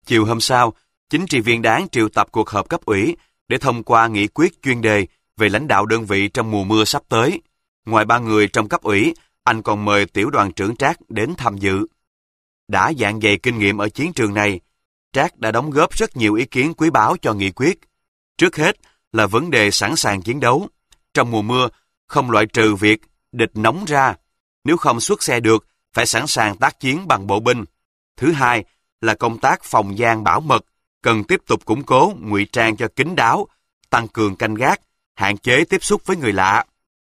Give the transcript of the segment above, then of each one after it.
Chiều hôm sau, chính trị viên Đáng triệu tập cuộc họp cấp ủy để thông qua nghị quyết chuyên đề về lãnh đạo đơn vị trong mùa mưa sắp tới. Ngoài 3 người trong cấp ủy, anh còn mời tiểu đoàn trưởng Trác đến tham dự. Đã dạn dày kinh nghiệm ở chiến trường này, Trác đã đóng góp rất nhiều ý kiến quý báu cho nghị quyết. Trước hết là vấn đề sẵn sàng chiến đấu. Trong mùa mưa, không loại trừ việc địch nóng ra. Nếu không xuất xe được, phải sẵn sàng tác chiến bằng bộ binh. Thứ hai là công tác phòng gian bảo mật, cần tiếp tục củng cố, ngụy trang cho kín đáo, tăng cường canh gác, hạn chế tiếp xúc với người lạ.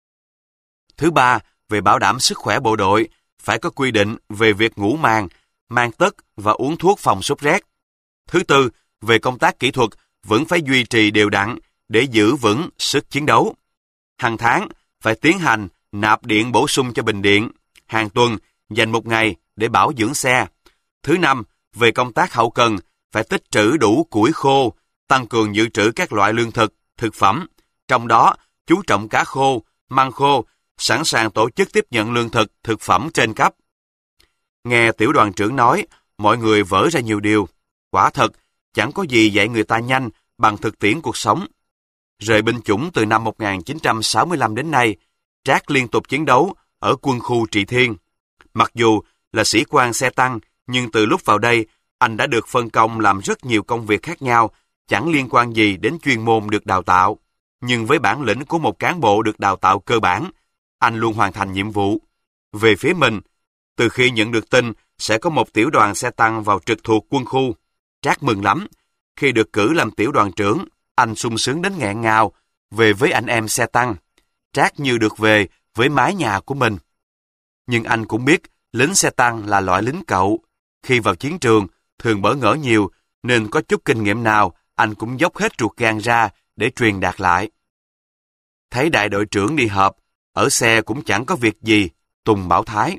Thứ ba, về bảo đảm sức khỏe bộ đội, phải có quy định về việc ngủ màn, mang tất và uống thuốc phòng sốt rét. Thứ tư, về công tác kỹ thuật, vẫn phải duy trì đều đặn để giữ vững sức chiến đấu. Hàng tháng, phải tiến hành nạp điện bổ sung cho bình điện. Hàng tuần, dành một ngày để bảo dưỡng xe. Thứ năm, về công tác hậu cần, phải tích trữ đủ củi khô, tăng cường dự trữ các loại lương thực, thực phẩm. Trong đó, chú trọng cá khô, măng khô, sẵn sàng tổ chức tiếp nhận lương thực, thực phẩm trên cấp. Nghe tiểu đoàn trưởng nói, mọi người vỡ ra nhiều điều. Quả thật, chẳng có gì dạy người ta nhanh bằng thực tiễn cuộc sống. Rời binh chủng từ năm 1965 đến nay, Trác liên tục chiến đấu ở quân khu Trị Thiên. Mặc dù là sĩ quan xe tăng, nhưng từ lúc vào đây, anh đã được phân công làm rất nhiều công việc khác nhau, chẳng liên quan gì đến chuyên môn được đào tạo. Nhưng với bản lĩnh của một cán bộ được đào tạo cơ bản, anh luôn hoàn thành nhiệm vụ. Về phía mình, từ khi nhận được tin sẽ có một tiểu đoàn xe tăng vào trực thuộc quân khu, Trác mừng lắm. Khi được cử làm tiểu đoàn trưởng, anh sung sướng đến nghẹn ngào. Về với anh em xe tăng, Trác như được về với mái nhà của mình. Nhưng anh cũng biết lính xe tăng là loại lính cậu. Khi vào chiến trường, thường bỡ ngỡ nhiều, nên có chút kinh nghiệm nào, anh cũng dốc hết ruột gan ra để truyền đạt lại. Thấy đại đội trưởng đi họp, ở xe cũng chẳng có việc gì, Tùng bảo Thái: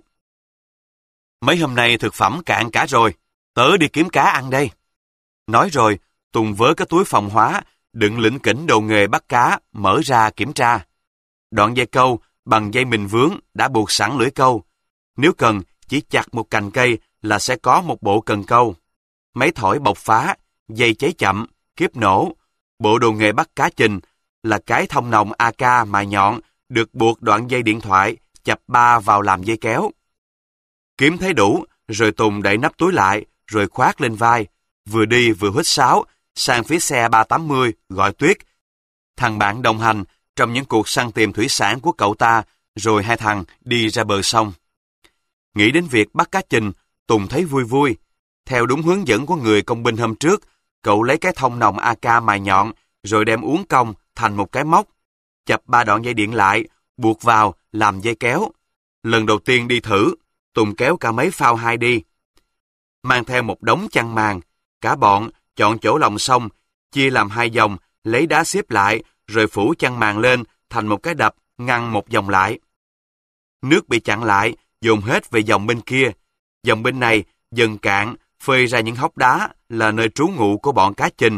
"Mấy hôm nay thực phẩm cạn cả rồi, tớ đi kiếm cá ăn đây." Nói rồi, Tùng vớ cái túi phòng hóa, đựng lỉnh kỉnh đồ nghề bắt cá, mở ra kiểm tra. Đoạn dây câu bằng dây mìn vướng đã buộc sẵn lưỡi câu. Nếu cần, chỉ chặt một cành cây là sẽ có một bộ cần câu. Máy thổi bộc phá, dây cháy chậm, kiếp nổ. Bộ đồ nghề bắt cá trình là cái thông nòng AK mài nhọn, được buộc đoạn dây điện thoại, chập ba vào làm dây kéo. Kiếm thấy đủ, rồi Tùng đậy nắp túi lại, rồi khoác lên vai, vừa đi vừa huýt sáo, sang phía xe 380 gọi Tuyết, thằng bạn đồng hành trong những cuộc săn tìm thủy sản của cậu ta, rồi hai thằng đi ra bờ sông. Nghĩ đến việc bắt cá trình, Tùng thấy vui vui. Theo đúng hướng dẫn của người công binh hôm trước, cậu lấy cái thông nòng AK mài nhọn, rồi đem uốn cong thành một cái móc, chập 3 đoạn dây điện lại, buộc vào làm dây kéo. Lần đầu tiên đi thử, Tùng kéo cả mấy phao 2 đi. Mang theo một đống chăn màn, cả bọn chọn chỗ lòng sông, chia làm 2 dòng, lấy đá xếp lại, rồi phủ chăn màn lên thành một cái đập, ngăn một dòng lại. Nước bị chặn lại, dồn hết về dòng bên kia. Dòng bên này dần cạn, phơi ra những hốc đá là nơi trú ngụ của bọn cá trình.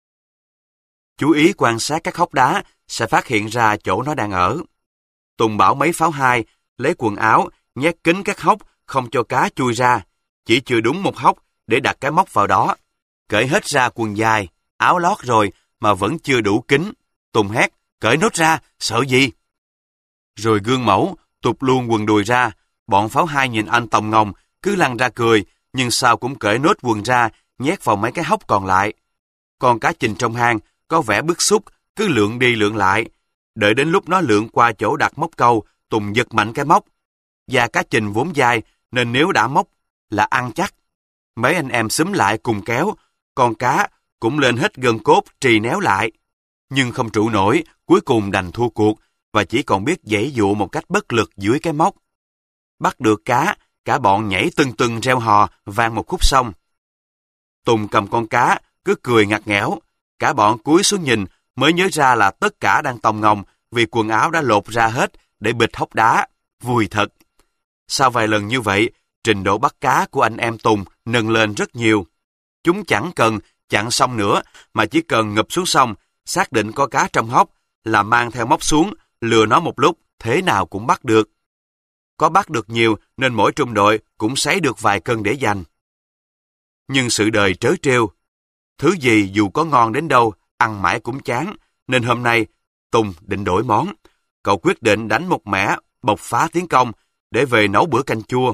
Chú ý quan sát các hốc đá sẽ phát hiện ra chỗ nó đang ở. Tùng bảo mấy pháo 2 lấy quần áo nhét kín các hốc không cho cá chui ra, chỉ chưa đúng một hốc để đặt cái móc vào đó. Cởi hết ra quần dài, áo lót rồi mà vẫn chưa đủ kín. Tùng hét: "Cởi nốt ra, sợ gì?" Rồi gương mẫu tụt luôn quần đùi ra. Bọn pháo 2 nhìn anh tòng ngồng, cứ lăn ra cười, nhưng sao cũng cởi nốt quần ra, nhét vào mấy cái hốc còn lại. Con cá trình trong hang có vẻ bức xúc, cứ lượn đi lượn lại. Đợi đến lúc nó lượn qua chỗ đặt móc câu, Tùng giật mạnh cái móc. Da cá trình vốn dai, nên nếu đã móc là ăn chắc. Mấy anh em xúm lại cùng kéo, con cá cũng lên hết gân cốt trì néo lại. Nhưng không trụ nổi, cuối cùng đành thua cuộc, và chỉ còn biết giãy dụa một cách bất lực dưới cái móc. Bắt được cá, cả bọn nhảy tưng tưng reo hò, vang một khúc xong. Tùng cầm con cá, cứ cười ngặt nghẽo. Cả bọn cúi xuống nhìn, mới nhớ ra là tất cả đang tòng ngồng, vì quần áo đã lột ra hết để bịt hốc đá. Vui thật. Sau vài lần như vậy, trình độ bắt cá của anh em Tùng nâng lên rất nhiều. Chúng chẳng cần chặn xong nữa, mà chỉ cần ngụp xuống sông, xác định có cá trong hốc, là mang theo móc xuống, lừa nó một lúc, thế nào cũng bắt được. Có bắt được nhiều nên mỗi trung đội cũng sấy được vài cân để dành. Nhưng sự đời trớ trêu. Thứ gì dù có ngon đến đâu, ăn mãi cũng chán, nên hôm nay Tùng định đổi món. Cậu quyết định đánh một mẻ bộc phá tiến công để về nấu bữa canh chua.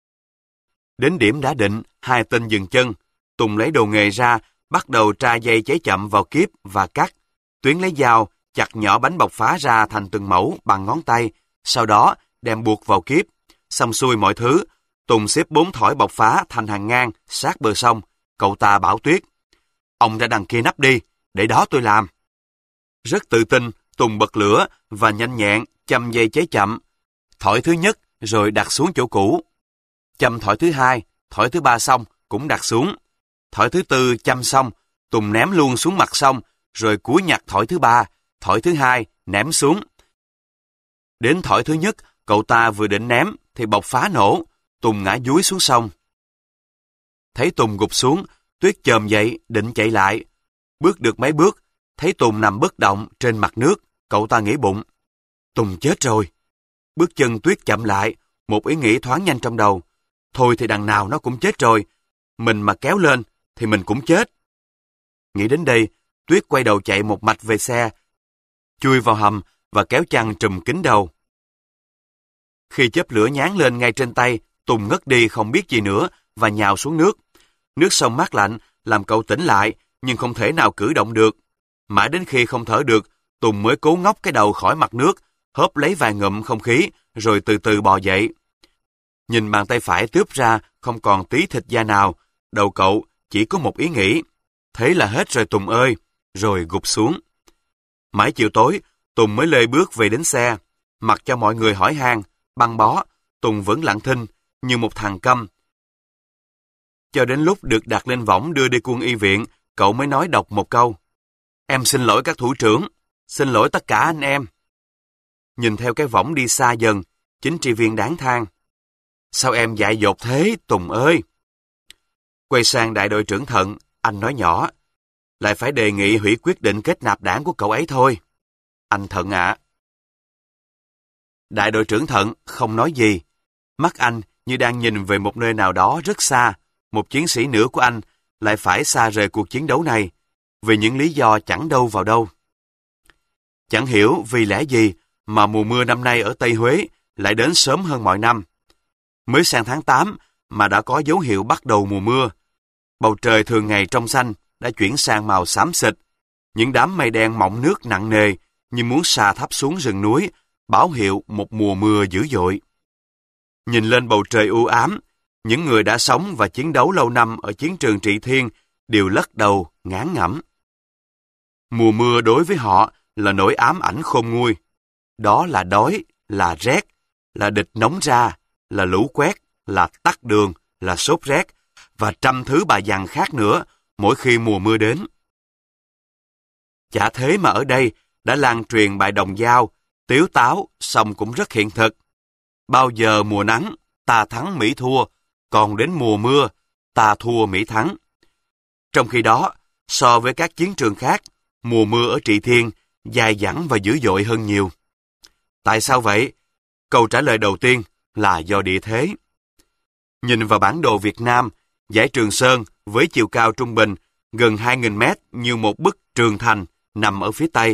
Đến điểm đã định, hai tên dừng chân. Tùng lấy đồ nghề ra, bắt đầu tra dây cháy chậm vào kiếp và cắt. Tuyến lấy dao, chặt nhỏ bánh bộc phá ra thành từng mẩu bằng ngón tay, sau đó đem buộc vào kiếp. Xong xuôi mọi thứ, Tùng xếp 4 thỏi bộc phá thành hàng ngang sát bờ sông. Cậu ta bảo Tuyết: "Ông ra đằng kia nắp đi, để đó tôi làm." Rất tự tin, Tùng bật lửa và nhanh nhẹn châm dây cháy chậm. Thỏi thứ nhất rồi đặt xuống chỗ cũ. Châm thỏi thứ hai, thỏi thứ ba xong cũng đặt xuống. Thỏi thứ tư châm xong, Tùng ném luôn xuống mặt sông, rồi cúi nhặt thỏi thứ ba, thỏi thứ hai ném xuống. Đến thỏi thứ nhất, cậu ta vừa định ném thì bộc phá nổ, Tùng ngã dúi xuống sông. Thấy Tùng gục xuống, Tuyết chồm dậy định chạy lại. Bước được mấy bước, thấy Tùng nằm bất động trên mặt nước, cậu ta nghĩ bụng: Tùng chết rồi. Bước chân Tuyết chậm lại, một ý nghĩ thoáng nhanh trong đầu: thôi thì đằng nào nó cũng chết rồi, mình mà kéo lên thì mình cũng chết. Nghĩ đến đây, Tuyết quay đầu chạy một mạch về xe, chui vào hầm và kéo chăn trùm kín đầu. Khi chớp lửa nhán lên ngay trên tay, Tùng ngất đi không biết gì nữa và nhào xuống nước. Nước sông mát lạnh làm cậu tỉnh lại, nhưng không thể nào cử động được. Mãi đến khi không thở được, Tùng mới cố ngóc cái đầu khỏi mặt nước, hớp lấy vài ngụm không khí, rồi từ từ bò dậy. Nhìn bàn tay phải tướp ra, không còn tí thịt da nào, đầu cậu chỉ có một ý nghĩ: thế là hết rồi Tùng ơi, rồi gục xuống. Mãi chiều tối, Tùng mới lê bước về đến xe. Mặc cho mọi người hỏi han, băng bó, Tùng vẫn lặng thinh như một thằng câm. Cho đến lúc được đặt lên võng đưa đi quân y viện, cậu mới nói đọc một câu: em xin lỗi các thủ trưởng, xin lỗi tất cả anh em. Nhìn theo cái võng đi xa dần, chính trị viên đáng than: sao em dại dột thế, Tùng ơi? Quay sang đại đội trưởng Thận, anh nói nhỏ: lại phải đề nghị hủy quyết định kết nạp đảng của cậu ấy thôi. Anh Thận ạ. Đại đội trưởng Thận không nói gì. Mắt anh như đang nhìn về một nơi nào đó rất xa. Một chiến sĩ nữa của anh lại phải xa rời cuộc chiến đấu này, vì những lý do chẳng đâu vào đâu. Chẳng hiểu vì lẽ gì mà mùa mưa năm nay ở Tây Huế lại đến sớm hơn mọi năm. Mới sang tháng 8 mà đã có dấu hiệu bắt đầu mùa mưa. Bầu trời thường ngày trong xanh đã chuyển sang màu xám xịt. Những đám mây đen mọng nước nặng nề như muốn sa thấp xuống rừng núi, báo hiệu một mùa mưa dữ dội. Nhìn lên bầu trời u ám, những người đã sống và chiến đấu lâu năm ở chiến trường Trị Thiên đều lắc đầu ngán ngẩm. Mùa mưa đối với họ là nỗi ám ảnh khôn nguôi. Đó là đói, là rét, là địch nóng ra, là lũ quét, là tắc đường, là sốt rét và trăm thứ bà dằn khác nữa mỗi khi mùa mưa đến. Chả thế mà ở đây đã lan truyền bài đồng dao, tiếu táo, song cũng rất hiện thực. Bao giờ mùa nắng, ta thắng Mỹ thua, còn đến mùa mưa, ta thua Mỹ thắng. Trong khi đó, so với các chiến trường khác, mùa mưa ở Trị Thiên dài dẳng và dữ dội hơn nhiều. Tại sao vậy? Câu trả lời đầu tiên là do địa thế. Nhìn vào bản đồ Việt Nam, dãy Trường Sơn với chiều cao trung bình gần 2.000 mét như một bức tường thành nằm ở phía Tây.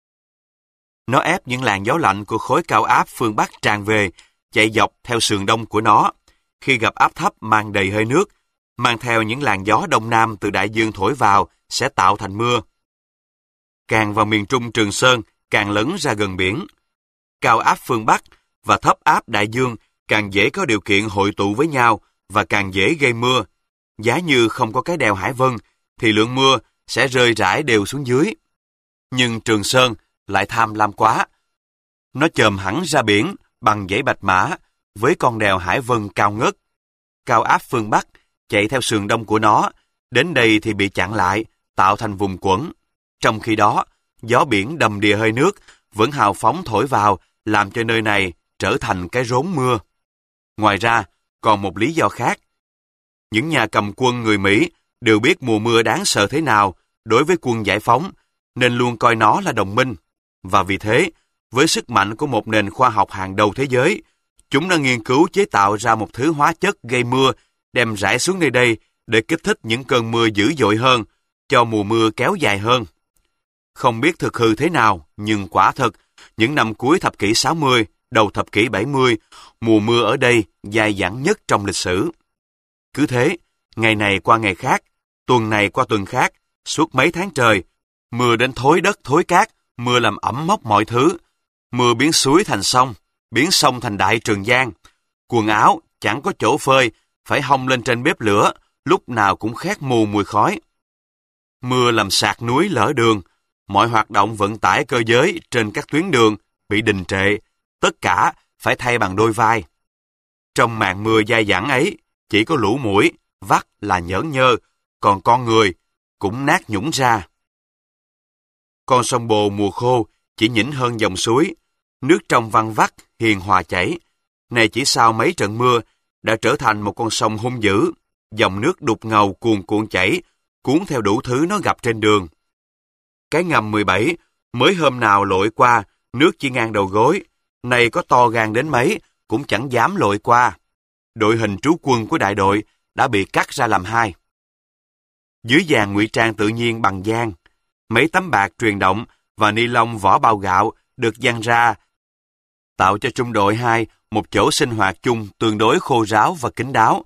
Nó ép những làn gió lạnh của khối cao áp phương Bắc tràn về, chạy dọc theo sườn đông của nó. Khi gặp áp thấp mang đầy hơi nước, mang theo những làn gió đông nam từ đại dương thổi vào sẽ tạo thành mưa. Càng vào miền Trung Trường Sơn, càng lấn ra gần biển. Cao áp phương Bắc và thấp áp đại dương càng dễ có điều kiện hội tụ với nhau và càng dễ gây mưa. Giá như không có cái đèo Hải Vân, thì lượng mưa sẽ rơi rải đều xuống dưới. Nhưng Trường Sơn lại tham lam quá. Nó chồm hẳn ra biển bằng dãy Bạch Mã với con đèo Hải Vân cao ngất. Cao áp phương Bắc chạy theo sườn đông của nó, đến đây thì bị chặn lại, tạo thành vùng quẩn. Trong khi đó, gió biển đầm đìa hơi nước vẫn hào phóng thổi vào, làm cho nơi này trở thành cái rốn mưa. Ngoài ra, còn một lý do khác. Những nhà cầm quân người Mỹ đều biết mùa mưa đáng sợ thế nào đối với quân giải phóng, nên luôn coi nó là đồng minh. Và vì thế, với sức mạnh của một nền khoa học hàng đầu thế giới, chúng đã nghiên cứu chế tạo ra một thứ hóa chất gây mưa, đem rải xuống nơi đây để kích thích những cơn mưa dữ dội hơn, cho mùa mưa kéo dài hơn. Không biết thực hư thế nào, nhưng quả thật, những năm cuối thập kỷ 60, đầu thập kỷ 70, mùa mưa ở đây dài dẳng nhất trong lịch sử. Cứ thế, ngày này qua ngày khác, tuần này qua tuần khác, suốt mấy tháng trời, mưa đến thối đất thối cát, mưa làm ẩm mốc mọi thứ, mưa biến suối thành sông, biến sông thành đại Trường Giang. Quần áo chẳng có chỗ phơi, phải hong lên trên bếp lửa, lúc nào cũng khét mù mùi khói. Mưa làm sạt núi lở đường, mọi hoạt động vận tải cơ giới trên các tuyến đường bị đình trệ, tất cả phải thay bằng đôi vai. Trong màn mưa dai dẳng ấy, chỉ có lũ muỗi, vắt là nhởn nhơ, còn con người cũng nát nhũng ra. Con sông Bồ mùa khô chỉ nhỉnh hơn dòng suối, nước trong văng vắt, hiền hòa chảy. Này chỉ sau mấy trận mưa, đã trở thành một con sông hung dữ, dòng nước đục ngầu cuồn cuộn chảy, cuốn theo đủ thứ nó gặp trên đường. Cái ngầm 17, mới hôm nào lội qua, nước chỉ ngang đầu gối, này có to gan đến mấy, cũng chẳng dám lội qua. Đội hình trú quân của đại đội đã bị cắt ra làm hai. Dưới dàn ngụy trang tự nhiên bằng giang, mấy tấm bạc truyền động và ni lông vỏ bao gạo được dang ra, tạo cho trung đội 2 một chỗ sinh hoạt chung tương đối khô ráo và kín đáo.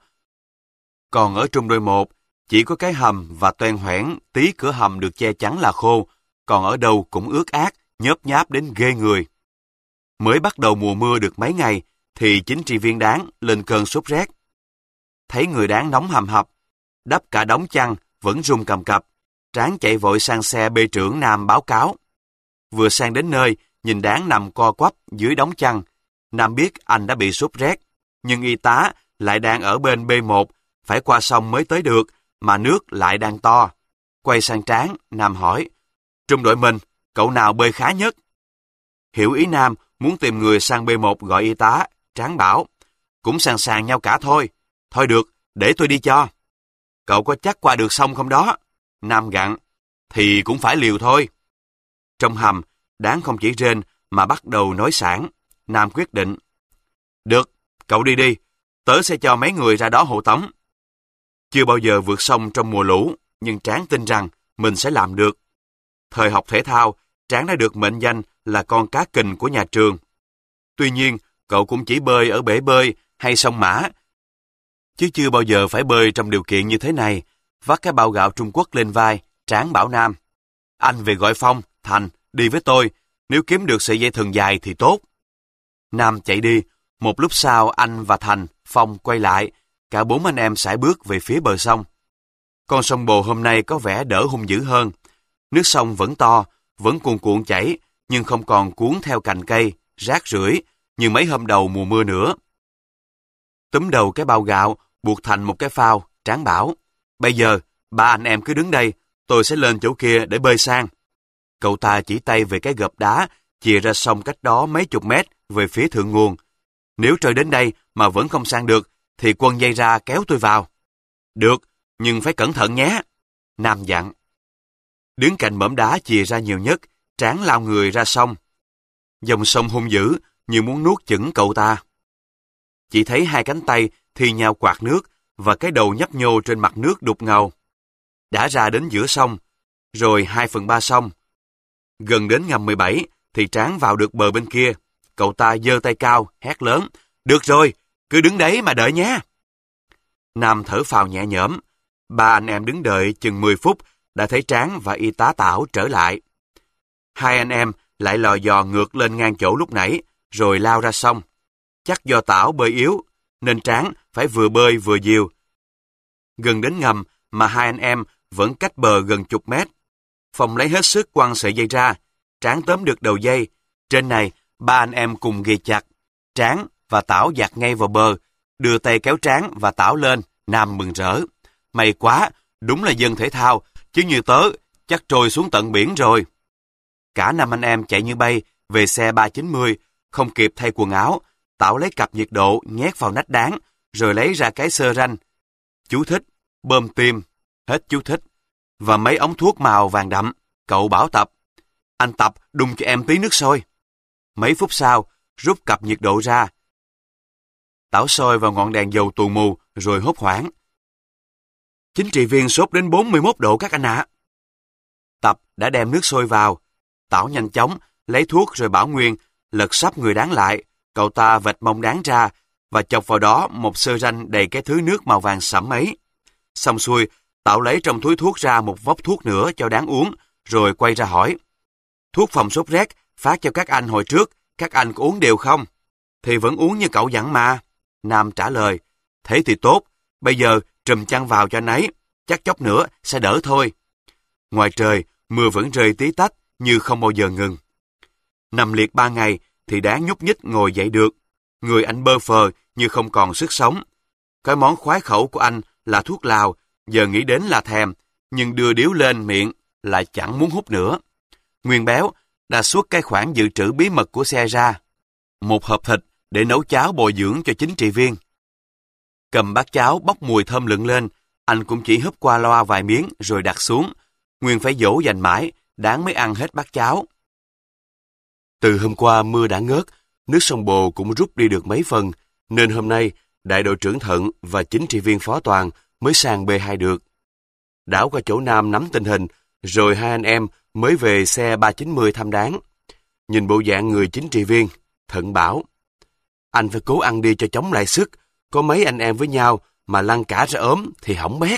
Còn ở trung đội 1, chỉ có cái hầm và toang hoẻn tí cửa hầm được che chắn là khô, còn ở đâu cũng ướt át, nhớp nháp đến ghê người. Mới bắt đầu mùa mưa được mấy ngày, thì chính trị viên Đáng lên cơn sốt rét. Thấy người Đáng nóng hầm hập, đắp cả đống chăn vẫn run cầm cập, Tráng chạy vội sang xe bê trưởng Nam báo cáo. Vừa sang đến nơi, nhìn Đáng nằm co quắp dưới đống chăn. Nam biết anh đã bị sốt rét, nhưng y tá lại đang ở bên B1, phải qua sông mới tới được, mà nước lại đang to. Quay sang Tráng, Nam hỏi, trung đội mình, cậu nào bơi khá nhất? Hiểu ý Nam muốn tìm người sang B1 gọi y tá, Tráng bảo, cũng sàng sàng nhau cả thôi. Thôi được, để tôi đi cho. Cậu có chắc qua được sông không đó? Nam gặn, thì cũng phải liều thôi. Trong hầm, Đáng không chỉ rên mà bắt đầu nói sảng. Nam quyết định, được, cậu đi đi, tớ sẽ cho mấy người ra đó hộ tống. Chưa bao giờ vượt sông trong mùa lũ, nhưng Tráng tin rằng mình sẽ làm được. Thời học thể thao, Tráng đã được mệnh danh là con cá kình của nhà trường. Tuy nhiên, cậu cũng chỉ bơi ở bể bơi hay sông Mã, chứ chưa bao giờ phải bơi trong điều kiện như thế này. Vác cái bao gạo Trung Quốc lên vai, Tráng bảo Nam, anh về gọi Phong, Thành, đi với tôi, nếu kiếm được sợi dây thừng dài thì tốt. Nam chạy đi, một lúc sau anh và Thành, Phong quay lại, cả 4 anh em sải bước về phía bờ sông. Con sông Bồ hôm nay có vẻ đỡ hung dữ hơn. Nước sông vẫn to, vẫn cuồn cuộn chảy, nhưng không còn cuốn theo cành cây, rác rưởi như mấy hôm đầu mùa mưa nữa. Túm đầu cái bao gạo, buộc thành một cái phao, Tráng bảo, bây giờ, 3 anh em cứ đứng đây, tôi sẽ lên chỗ kia để bơi sang. Cậu ta chỉ tay về cái gập đá, chìa ra sông cách đó mấy chục mét về phía thượng nguồn. Nếu trôi đến đây mà vẫn không sang được, thì quân dây ra kéo tôi vào. Được, nhưng phải cẩn thận nhé. Nam dặn. Đứng cạnh mỏm đá chìa ra nhiều nhất, Tráng lao người ra sông. Dòng sông hung dữ, như muốn nuốt chửng cậu ta. Chỉ thấy 2 cánh tay thi nhau quạt nước, và cái đầu nhấp nhô trên mặt nước đục ngầu. Đã ra đến giữa sông, rồi 2/3 sông. Gần đến ngầm 17, thì Tráng vào được bờ bên kia. Cậu ta giơ tay cao, hét lớn, được rồi, cứ đứng đấy mà đợi nhé. Nam thở phào nhẹ nhõm. 3 anh em đứng đợi chừng 10 phút, đã thấy Tráng và y tá Tảo trở lại. 2 anh em lại lò dò ngược lên ngang chỗ lúc nãy, rồi lao ra sông. Chắc do Tảo bơi yếu, nên Tráng phải vừa bơi vừa dìu. Gần đến ngầm mà 2 anh em vẫn cách bờ gần chục mét. Phong lấy hết sức quăng sợi dây ra, Tráng tóm được đầu dây. Trên này, 3 anh em cùng ghì chặt. Tráng và Tảo dạt ngay vào bờ, đưa tay kéo Tráng và Tảo lên. Nam mừng rỡ. May quá, đúng là dân thể thao, chứ như tớ, chắc trôi xuống tận biển rồi. Cả 5 anh em chạy như bay về xe 390, không kịp thay quần áo. Tảo lấy cặp nhiệt độ nhét vào nách Đáng, rồi lấy ra cái sơ ranh. Chú thích, bơm tim, hết chú thích. Và mấy ống thuốc màu vàng đậm. Cậu bảo Tập, anh Tập đun cho em tí nước sôi. Mấy phút sau, rút cặp nhiệt độ ra. Tảo soi vào ngọn đèn dầu tù mù, rồi hốt hoảng. Chính trị viên sốt đến 41 độ các anh ạ. Tập đã đem nước sôi vào. Tảo nhanh chóng lấy thuốc rồi bảo Nguyên lật sấp người Đáng lại. Cậu ta vạch mông Đáng ra và chọc vào đó một xơ ranh đầy cái thứ nước màu vàng sẫm ấy. Xong xuôi, Tảo lấy trong túi thuốc ra một vốc thuốc nữa cho Đáng uống, rồi quay ra hỏi. Thuốc phòng sốt rét phát cho các anh hồi trước, các anh có uống đều không? Thì vẫn uống như cậu dặn mà. Nam trả lời. Thế thì tốt, bây giờ trùm chăn vào cho anh ấy, chắc chốc nữa sẽ đỡ thôi. Ngoài trời, mưa vẫn rơi tí tách như không bao giờ ngừng. Nằm liệt 3 ngày thì Đáng nhúc nhích ngồi dậy được. Người anh bơ phờ như không còn sức sống. Cái món khoái khẩu của anh là thuốc lào, giờ nghĩ đến là thèm, nhưng đưa điếu lên miệng lại chẳng muốn hút nữa. Nguyên béo đã xuất cái khoản dự trữ bí mật của xe ra. Một hộp thịt để nấu cháo bồi dưỡng cho chính trị viên. Cầm bát cháo bốc mùi thơm lựng lên, anh cũng chỉ húp qua loa vài miếng rồi đặt xuống. Nguyên phải dỗ dành mãi, Đáng mới ăn hết bát cháo. Từ hôm qua mưa đã ngớt, nước sông Bồ cũng rút đi được mấy phần, nên hôm nay đại đội trưởng Thận và chính trị viên Phó Toàn mới sang B2 được. Đảo qua chỗ Nam nắm tình hình, rồi hai anh em mới về xe 390 thăm Đáng. Nhìn bộ dạng người chính trị viên, Thận bảo, anh phải cố ăn đi cho chống lại sức, có mấy anh em với nhau mà lăn cả ra ốm thì hỏng bét.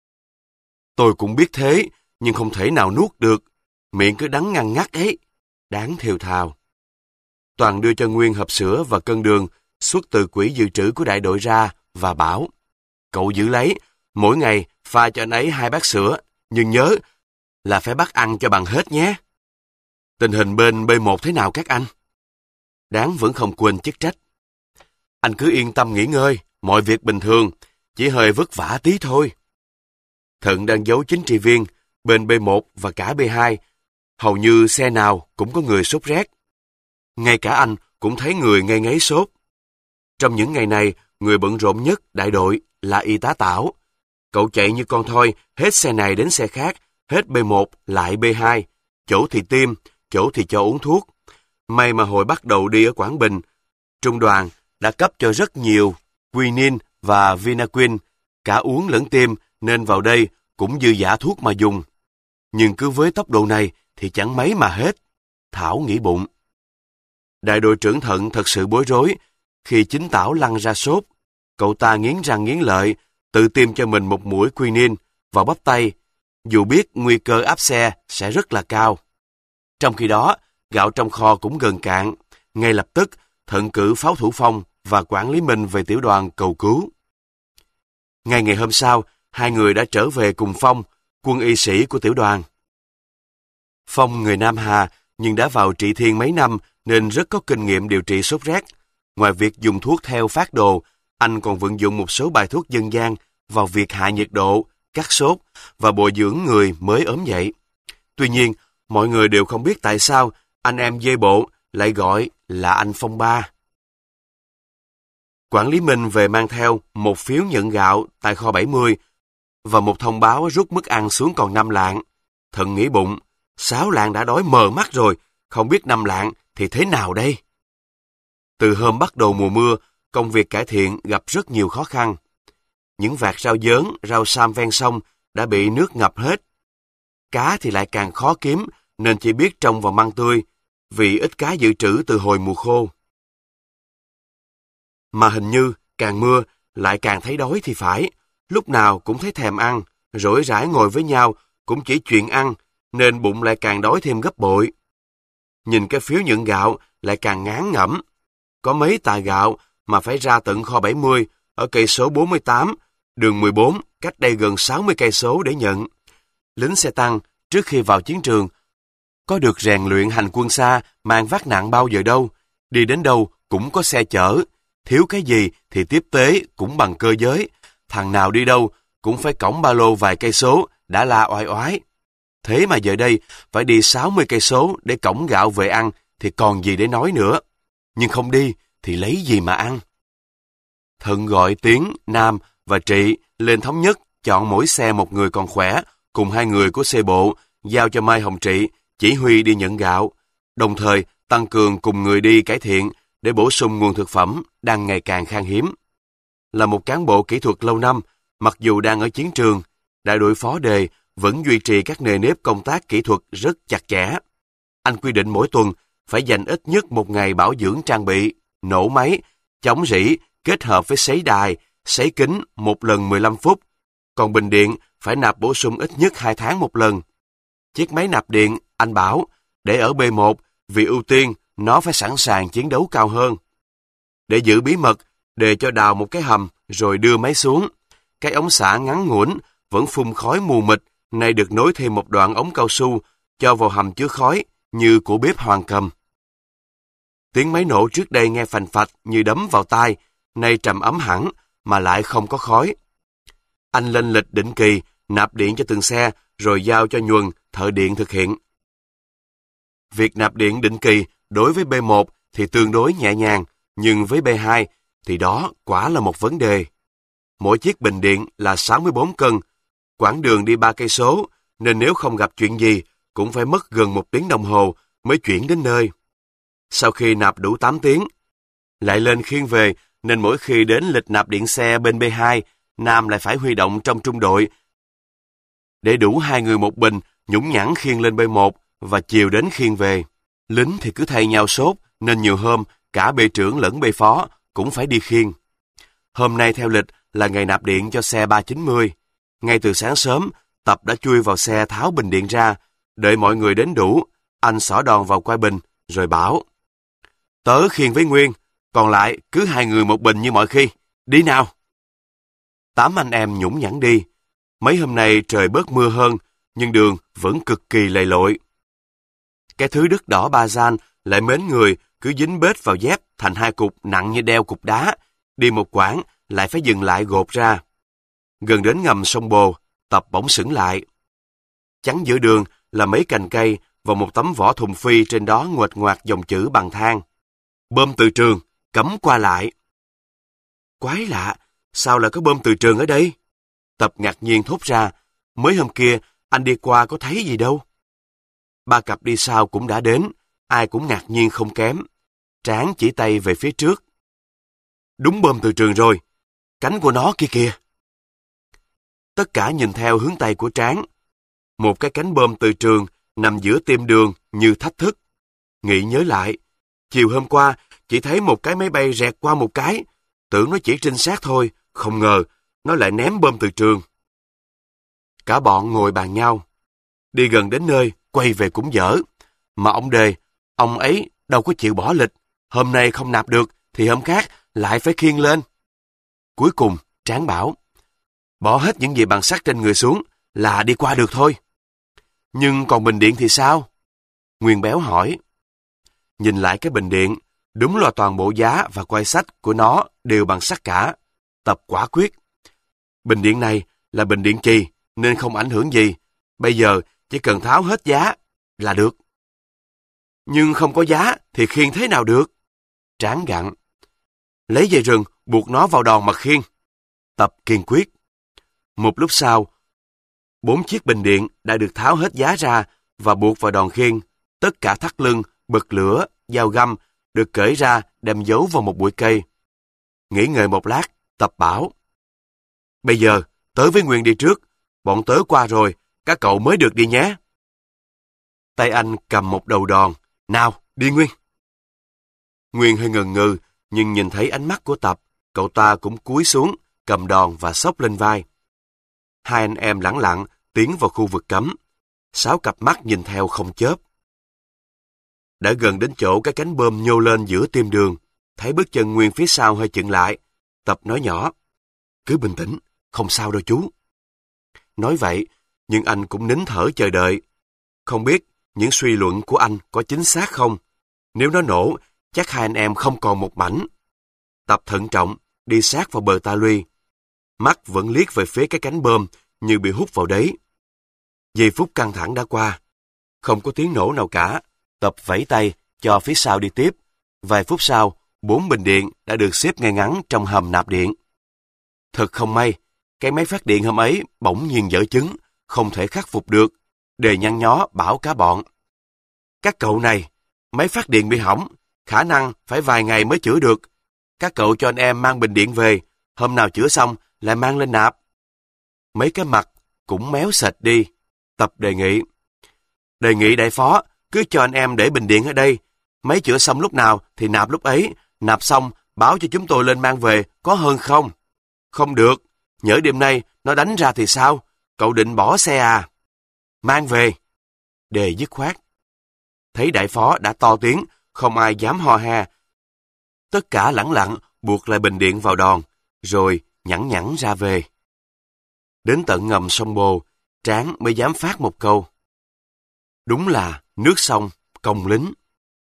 Tôi cũng biết thế, nhưng không thể nào nuốt được, miệng cứ đắng ngăn ngắt ấy. Đáng thều thào. Toàn đưa cho Nguyên hộp sữa và cân đường xuất từ quỹ dự trữ của đại đội ra và bảo, cậu giữ lấy, mỗi ngày pha cho anh ấy 2 bát sữa, nhưng nhớ là phải bắt ăn cho bằng hết nhé. Tình hình bên B1 thế nào các anh? Đáng vẫn không quên chức trách. Anh cứ yên tâm nghỉ ngơi, mọi việc bình thường, chỉ hơi vất vả tí thôi. Thận đang giấu chính trị viên, bên B1 và cả B2, hầu như xe nào cũng có người sốt rét. Ngay cả anh cũng thấy người ngây ngáy sốt. Trong những ngày này, người bận rộn nhất đại đội là y tá Tảo. Cậu chạy như con thoi, hết xe này đến xe khác, hết B1 lại B2, chỗ thì tiêm, chỗ thì cho uống thuốc. May mà hồi bắt đầu đi ở Quảng Bình, trung đoàn đã cấp cho rất nhiều quinin và vinaquin, cả uống lẫn tiêm, nên vào đây cũng dư dả thuốc mà dùng. Nhưng cứ với tốc độ này thì chẳng mấy mà hết. Thảo nghĩ bụng. Đại đội trưởng Thận thật sự bối rối khi chính Tảo lăn ra sốt. Cậu ta nghiến răng nghiến lợi, tự tiêm cho mình một mũi quinin vào bắp tay, dù biết nguy cơ áp xe sẽ rất là cao. Trong khi đó, gạo trong kho cũng gần cạn. Ngay lập tức, Thận cử Pháo Thủ Phong và Quản lý Minh về tiểu đoàn cầu cứu. Ngay ngày hôm sau, hai người đã trở về cùng Phong, quân y sĩ của tiểu đoàn. Phong người Nam Hà, nhưng đã vào Trị Thiên mấy năm nên rất có kinh nghiệm điều trị sốt rét. Ngoài việc dùng thuốc theo phác đồ, anh còn vận dụng một số bài thuốc dân gian vào việc hạ nhiệt độ, cắt sốt và bồi dưỡng người mới ốm dậy. Tuy nhiên, mọi người đều không biết tại sao anh em dê bộ lại gọi là anh Phong Ba. Quản lý Minh về mang theo một phiếu nhận gạo tại kho 70 và một thông báo rút mức ăn xuống còn 5 lạng. Thận nghĩ bụng, 6 lạng đã đói mờ mắt rồi, không biết 5 lạng thì thế nào đây? Từ hôm bắt đầu mùa mưa, công việc cải thiện gặp rất nhiều khó khăn. Những vạt rau dớn, rau sam ven sông đã bị nước ngập hết. Cá thì lại càng khó kiếm nên chỉ biết trông vào măng tươi, vì ít cá dự trữ từ hồi mùa khô. Mà hình như càng mưa lại càng thấy đói thì phải, lúc nào cũng thấy thèm ăn, rỗi rãi ngồi với nhau cũng chỉ chuyện ăn, nên bụng lại càng đói thêm gấp bội. Nhìn cái phiếu nhận gạo lại càng ngán ngẩm. Có mấy tạ gạo mà phải ra tận kho 70 ở cây số 48, đường 14, cách đây gần 60 cây số để nhận. Lính xe tăng trước khi vào chiến trường có được rèn luyện hành quân xa, mang vác nặng bao giờ đâu, đi đến đâu cũng có xe chở, thiếu cái gì thì tiếp tế cũng bằng cơ giới, thằng nào đi đâu cũng phải cõng ba lô vài cây số đã la oai oái. Thế mà giờ đây phải đi 60 cây số để cõng gạo về ăn thì còn gì để nói nữa. Nhưng không đi thì lấy gì mà ăn? Thận gọi Tiến, Nam và Trị lên thống nhất chọn mỗi xe một người còn khỏe cùng 2 người của xe bộ giao cho Mai Hồng Trị chỉ huy đi nhận gạo, đồng thời tăng cường cùng người đi cải thiện để bổ sung nguồn thực phẩm đang ngày càng khan hiếm. Là một cán bộ kỹ thuật lâu năm, mặc dù đang ở chiến trường, Đại đội phó đề vẫn duy trì các nề nếp công tác kỹ thuật rất chặt chẽ. Anh quy định mỗi tuần phải dành ít nhất một ngày bảo dưỡng trang bị, nổ máy, chống rỉ kết hợp với sấy đài, sấy kính một lần 15 phút. Còn bình điện phải nạp bổ sung ít nhất 2 tháng một lần. Chiếc máy nạp điện, anh bảo, để ở B1 vì ưu tiên nó phải sẵn sàng chiến đấu cao hơn. Để giữ bí mật, đề cho đào một cái hầm rồi đưa máy xuống. Cái ống xả ngắn ngủn vẫn phun khói mù mịt, nay được nối thêm một đoạn ống cao su cho vào hầm chứa khói như của bếp Hoàng Cầm. Tiếng máy nổ trước đây nghe phành phạch như đấm vào tai, nay trầm ấm hẳn mà lại không có khói. Anh lên lịch định kỳ nạp điện cho từng xe rồi giao cho Nhuần, thợ điện thực hiện. Việc nạp điện định kỳ đối với B1 thì tương đối nhẹ nhàng, nhưng với B2 thì đó quả là một vấn đề. Mỗi chiếc bình điện là 64 cân, quãng đường đi 3 cây số, nên nếu không gặp chuyện gì cũng phải mất gần 1 tiếng đồng hồ mới chuyển đến nơi. Sau khi nạp đủ 8 tiếng, lại lên khiêng về, nên mỗi khi đến lịch nạp điện xe bên B2, Nam lại phải huy động trong trung đội để đủ 2 người một bình, nhũng nhãng khiêng lên B1 và chiều đến khiêng về. Lính thì cứ thay nhau sốt, nên nhiều hôm cả B trưởng lẫn B phó cũng phải đi khiêng. Hôm nay theo lịch là ngày nạp điện cho xe 390. Ngay từ sáng sớm, Tập đã chui vào xe tháo bình điện ra, đợi mọi người đến đủ, anh xỏ đòn vào quai bình, rồi bảo: "Tớ khiêng với Nguyên, còn lại cứ 2 người một bình như mọi khi, đi nào." 8 anh em nhũng nhãng đi. Mấy hôm nay trời bớt mưa hơn, nhưng đường vẫn cực kỳ lầy lội. Cái thứ đất đỏ ba gian lại mến người, cứ dính bết vào dép thành 2 cục nặng như đeo cục đá, đi một quãng lại phải dừng lại gột ra. Gần đến ngầm sông Bồ, Tập bỗng sững lại. Chắn giữa đường là mấy cành cây và một tấm vỏ thùng phi, trên đó nguệch ngoạc dòng chữ bằng than: "Bơm từ trường, cấm qua lại." Quái lạ, sao lại có bơm từ trường ở đây? Tập ngạc nhiên thốt ra, mới hôm kia anh đi qua có thấy gì đâu. 3 cặp đi sau cũng đã đến, ai cũng ngạc nhiên không kém. Tráng chỉ tay về phía trước. "Đúng bơm từ trường rồi, cánh của nó kia kìa." Tất cả nhìn theo hướng tay của Tráng. Một cái cánh bơm từ trường nằm giữa tim đường như thách thức. Nghĩ nhớ lại, chiều hôm qua chỉ thấy một cái máy bay rẹt qua một cái, tưởng nó chỉ trinh sát thôi, không ngờ nó lại ném bơm từ trường. Cả bọn ngồi bàn nhau. Đi gần đến nơi, quay về cũng dở. Mà ông Đề, ông ấy đâu có chịu bỏ lịch. Hôm nay không nạp được, thì hôm khác lại phải khiêng lên. Cuối cùng, Tráng bảo: "Bỏ hết những gì bằng sắt trên người xuống là đi qua được thôi." "Nhưng còn bình điện thì sao?" Nguyên Béo hỏi. Nhìn lại cái bình điện, đúng là toàn bộ giá và quai sách của nó đều bằng sắt cả. Tập quả quyết: "Bình điện này là bình điện chì nên không ảnh hưởng gì. Bây giờ chỉ cần tháo hết giá là được." "Nhưng không có giá thì khiêng thế nào được?" Tráng gặn. "Lấy dây rừng buộc nó vào đòn mà khiêng." Tập kiên quyết. Một lúc sau, 4 chiếc bình điện đã được tháo hết giá ra và buộc vào đòn khiêng. Tất cả thắt lưng, bật lửa, dao găm được cởi ra đem giấu vào một bụi cây. Nghĩ ngợi một lát, Tập bảo: "Bây giờ, tớ với Nguyên đi trước. Bọn tớ qua rồi, các cậu mới được đi nhé." Tay anh cầm một đầu đòn. "Nào, đi Nguyên." Nguyên hơi ngần ngừ, nhưng nhìn thấy ánh mắt của Tập, cậu ta cũng cúi xuống, cầm đòn và xốc lên vai. 2 anh em lẳng lặng tiến vào khu vực cấm. 6 cặp mắt nhìn theo không chớp. Đã gần đến chỗ cái cánh bơm nhô lên giữa tim đường, thấy bước chân Nguyên phía sau hơi chững lại. Tập nói nhỏ: "Cứ bình tĩnh, không sao đâu chú." Nói vậy, nhưng anh cũng nín thở chờ đợi. Không biết những suy luận của anh có chính xác không? Nếu nó nổ, chắc 2 anh em không còn một mảnh. Tập thận trọng, đi sát vào bờ ta luy. Mắt vẫn liếc về phía cái cánh bơm như bị hút vào đấy. Giây phút căng thẳng đã qua. Không có tiếng nổ nào cả. Tập vẫy tay cho phía sau đi tiếp. Vài phút sau, 4 bình điện đã được xếp ngay ngắn trong hầm nạp điện. Thật không may, cái máy phát điện hôm ấy bỗng nhiên dở chứng, không thể khắc phục được. Đề nhăn nhó bảo cả bọn: "Các cậu này, máy phát điện bị hỏng, khả năng phải vài ngày mới chữa được. Các cậu cho anh em mang bình điện về, hôm nào chữa xong lại mang lên nạp." Mấy cái mặt cũng méo sệt đi. Tập đề nghị. Đề nghị đại phó, cứ cho anh em để bình điện ở đây. Máy chữa xong lúc nào thì nạp lúc ấy. Nạp xong, báo cho chúng tôi lên mang về, có hơn không? Không được. Nhỡ đêm nay nó đánh ra thì sao? Cậu định bỏ xe à? Mang về. Đề dứt khoát. Thấy đại phó đã to tiếng, không ai dám ho he. Tất cả lẳng lặng buộc lại bình điện vào đòn, rồi nhẵn nhẵn ra về. Đến tận ngầm sông Bồ, Tráng mới dám phát một câu. Đúng là nước sông công lính.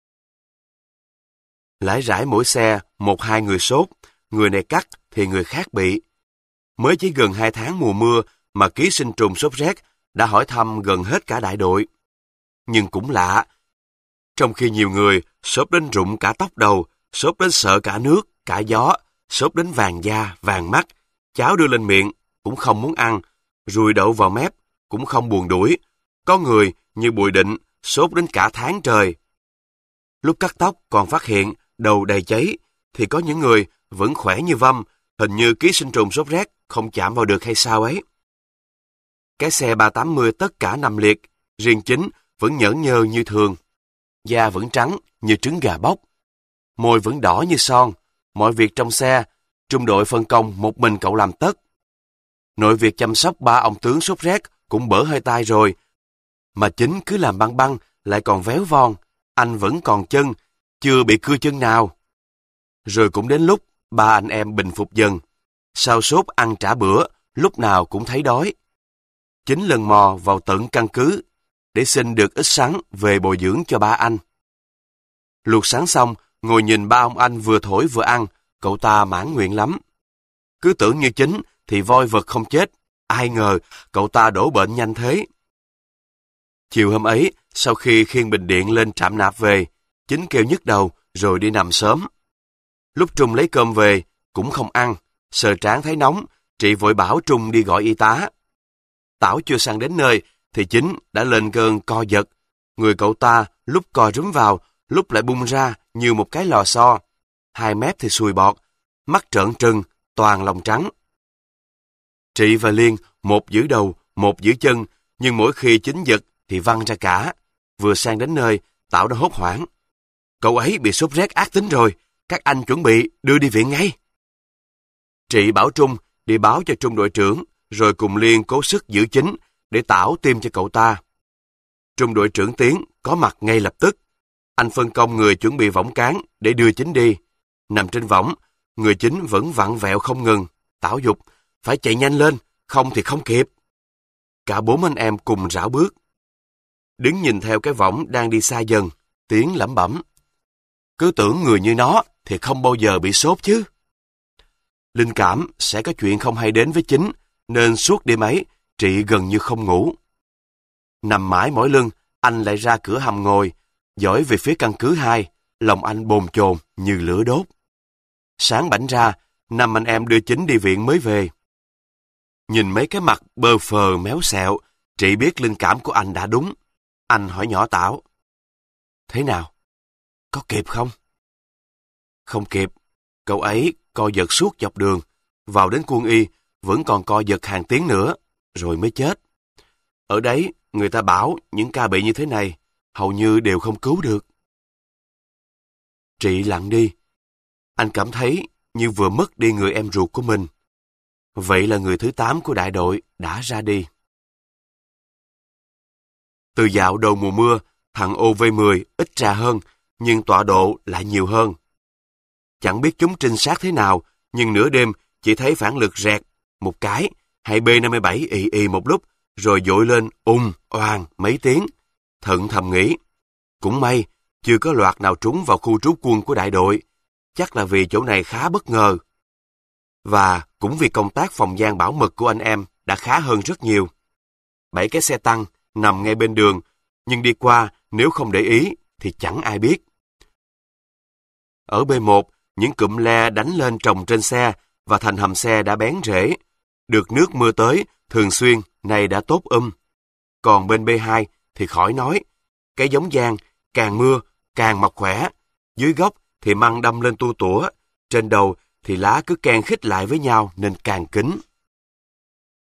Lải rải mỗi xe, 1-2 người sốt, người này cắt thì người khác bị. Mới chỉ gần 2 tháng mùa mưa mà ký sinh trùng sốt rét đã hỏi thăm gần hết cả đại đội. Nhưng cũng lạ, trong khi nhiều người sốt đến rụng cả tóc đầu, sốt đến sợ cả nước, cả gió, sốt đến vàng da, vàng mắt, cháo đưa lên miệng cũng không muốn ăn, ruồi đậu vào mép cũng không buồn đuổi. Có người như Bùi Định sốt đến cả tháng trời. Lúc cắt tóc còn phát hiện đầu đầy cháy, thì có những người vẫn khỏe như vâm, hình như ký sinh trùng sốt rét không chạm vào được hay sao ấy. Cái xe 380 tất cả nằm liệt, riêng Chính vẫn nhởn nhơ như thường. Da vẫn trắng như trứng gà bóc. Môi vẫn đỏ như son. Mọi việc trong xe, trung đội phân công một mình cậu làm tất. Nội việc chăm sóc 3 ông tướng sốt rét cũng bở hơi tai rồi. Mà Chính cứ làm băng băng, lại còn véo von. Anh vẫn còn chân, chưa bị cưa chân nào. Rồi cũng đến lúc 3 anh em bình phục dần. Sau sốt ăn trả bữa, lúc nào cũng thấy đói. Chính lần mò vào tận căn cứ, để xin được ít sắn về bồi dưỡng cho 3 anh. Luộc sắn xong, ngồi nhìn 3 ông anh vừa thổi vừa ăn, cậu ta mãn nguyện lắm. Cứ tưởng như Chính thì voi vật không chết, ai ngờ cậu ta đổ bệnh nhanh thế. Chiều hôm ấy, sau khi khiêng bình điện lên trạm nạp về, Chính kêu nhức đầu rồi đi nằm sớm. Lúc Trung lấy cơm về, cũng không ăn, sợ Tráng thấy nóng, Trị vội bảo Trung đi gọi y tá. Tảo chưa sang đến nơi, thì Chính đã lên cơn co giật. Người cậu ta lúc co rúm vào, lúc lại bung ra như một cái lò xo. 2 mép thì sùi bọt, mắt trợn trừng, toàn lòng trắng. Trị và Liên, một giữ đầu, một giữ chân, nhưng mỗi khi Chính giật thì văng ra cả. Vừa sang đến nơi, Tảo đã hốt hoảng. Cậu ấy bị sốt rét ác tính rồi, các anh chuẩn bị đưa đi viện ngay. Trị bảo Trung đi báo cho Trung đội trưởng, rồi cùng Liên cố sức giữ Chính để Tảo tiêm cho cậu ta. Trung đội trưởng Tiến có mặt ngay lập tức. Anh phân công người chuẩn bị võng cán để đưa Chính đi. Nằm trên võng, người Chính vẫn vặn vẹo không ngừng. Tảo giục, phải chạy nhanh lên, không thì không kịp. Cả 4 anh em cùng rảo bước. Đứng nhìn theo cái võng đang đi xa dần, Tiến lẩm bẩm. Cứ tưởng người như nó thì không bao giờ bị sốt chứ. Linh cảm sẽ có chuyện không hay đến với Chính, nên suốt đêm ấy, Trị gần như không ngủ. Nằm mãi mỏi lưng, anh lại ra cửa hầm ngồi, dõi về phía căn cứ 2, lòng anh bồn chồn như lửa đốt. Sáng bảnh ra, 5 anh em đưa Chính đi viện mới về. Nhìn mấy cái mặt bơ phờ méo xẹo, Trị biết linh cảm của anh đã đúng. Anh hỏi nhỏ Tảo. Thế nào? Có kịp không? Không kịp. Cậu ấy co giật suốt dọc đường. Vào đến quân y, vẫn còn co giật hàng tiếng nữa, rồi mới chết. Ở đấy, người ta bảo những ca bị như thế này, hầu như đều không cứu được. Trị lặng đi. Anh cảm thấy như vừa mất đi người em ruột của mình. Vậy là người thứ 8 của đại đội đã ra đi. Từ dạo đầu mùa mưa, thằng OV10 ít ra hơn, nhưng tọa độ lại nhiều hơn. Chẳng biết chúng trinh sát thế nào, nhưng nửa đêm chỉ thấy phản lực rẹt một cái, hay B-57 ì ì một lúc, rồi dội lên oàng mấy tiếng. Thận thầm nghĩ, cũng may, chưa có loạt nào trúng vào khu trú quân của đại đội, chắc là vì chỗ này khá bất ngờ. Và cũng vì công tác phòng gian bảo mật của anh em đã khá hơn rất nhiều. 7 cái xe tăng nằm ngay bên đường, nhưng đi qua nếu không để ý thì chẳng ai biết. Ở B1, những cụm le đánh lên trồng trên xe và thành hầm xe đã bén rễ. Được nước mưa tới, thường xuyên, nay đã tốt Còn bên B2 thì khỏi nói. Cái giống giang, càng mưa, càng mọc khỏe. Dưới gốc thì măng đâm lên tua tủa. Trên đầu thì lá cứ ken khít lại với nhau nên càng kín.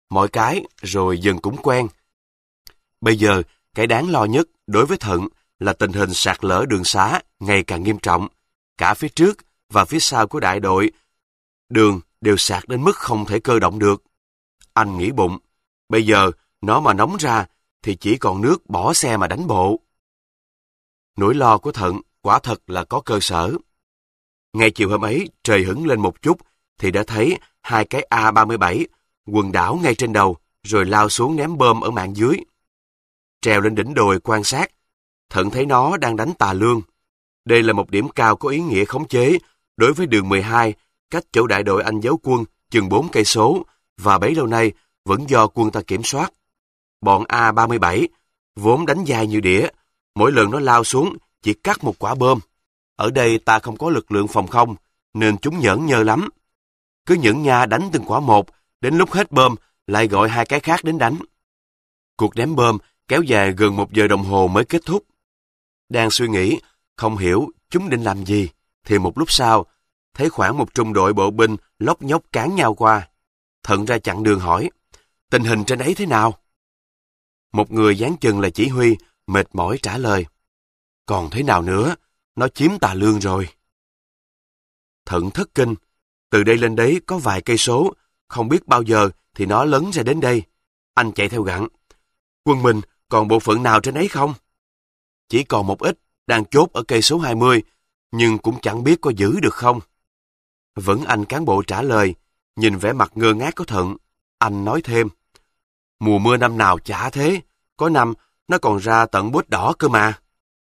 mọi cái rồi dần cũng quen. Bây giờ, cái đáng lo nhất đối với Thận là tình hình sạt lở đường xá ngày càng nghiêm trọng. Cả phía trước và phía sau của đại đội, đường đều sạt đến mức không thể cơ động được. Anh nghĩ bụng, bây giờ nó mà nóng ra thì chỉ còn nước bỏ xe mà đánh bộ. Nỗi lo của Thận quả thật là có cơ sở. Ngay chiều hôm ấy, trời hửng lên một chút thì đã thấy hai cái A-37 quần đảo ngay trên đầu rồi lao xuống ném bom ở mạn dưới. Trèo lên đỉnh đồi quan sát, Thận thấy nó đang đánh Tà Lương. Đây là một điểm cao có ý nghĩa khống chế đối với đường 12, cách chỗ đại đội Anh giấu quân chừng 4 cây số và bấy lâu nay vẫn do quân ta kiểm soát. Bọn A-37 vốn đánh dài như đĩa, mỗi lần nó lao xuống chỉ cắt một quả bom. Ở đây ta không có lực lượng phòng không, nên chúng nhởn nhơ lắm. Cứ nhẫn nha đánh từng quả một, đến lúc hết bom lại gọi hai cái khác đến đánh. Cuộc ném bom kéo dài gần 1 giờ đồng hồ mới kết thúc. Đang suy nghĩ, không hiểu chúng định làm gì, thì một lúc sau, thấy khoảng một trung đội bộ binh lóc nhóc cán nhau qua. Thận ra chặn đường hỏi, tình hình trên ấy thế nào? Một người dáng chừng là chỉ huy, mệt mỏi trả lời, còn thế nào nữa, nó chiếm Tà Lương rồi. Thận thất kinh, từ đây lên đấy có vài cây số, không biết bao giờ thì nó lấn ra đến đây. Anh chạy theo gặng, quân mình còn bộ phận nào trên ấy không? Chỉ còn một ít, đang chốt ở cây số 20, nhưng cũng chẳng biết có giữ được không. Vẫn anh cán bộ trả lời, nhìn vẻ mặt ngơ ngác của Thận. Anh nói thêm, mùa mưa năm nào chả thế, có năm nó còn ra tận bút đỏ cơ mà.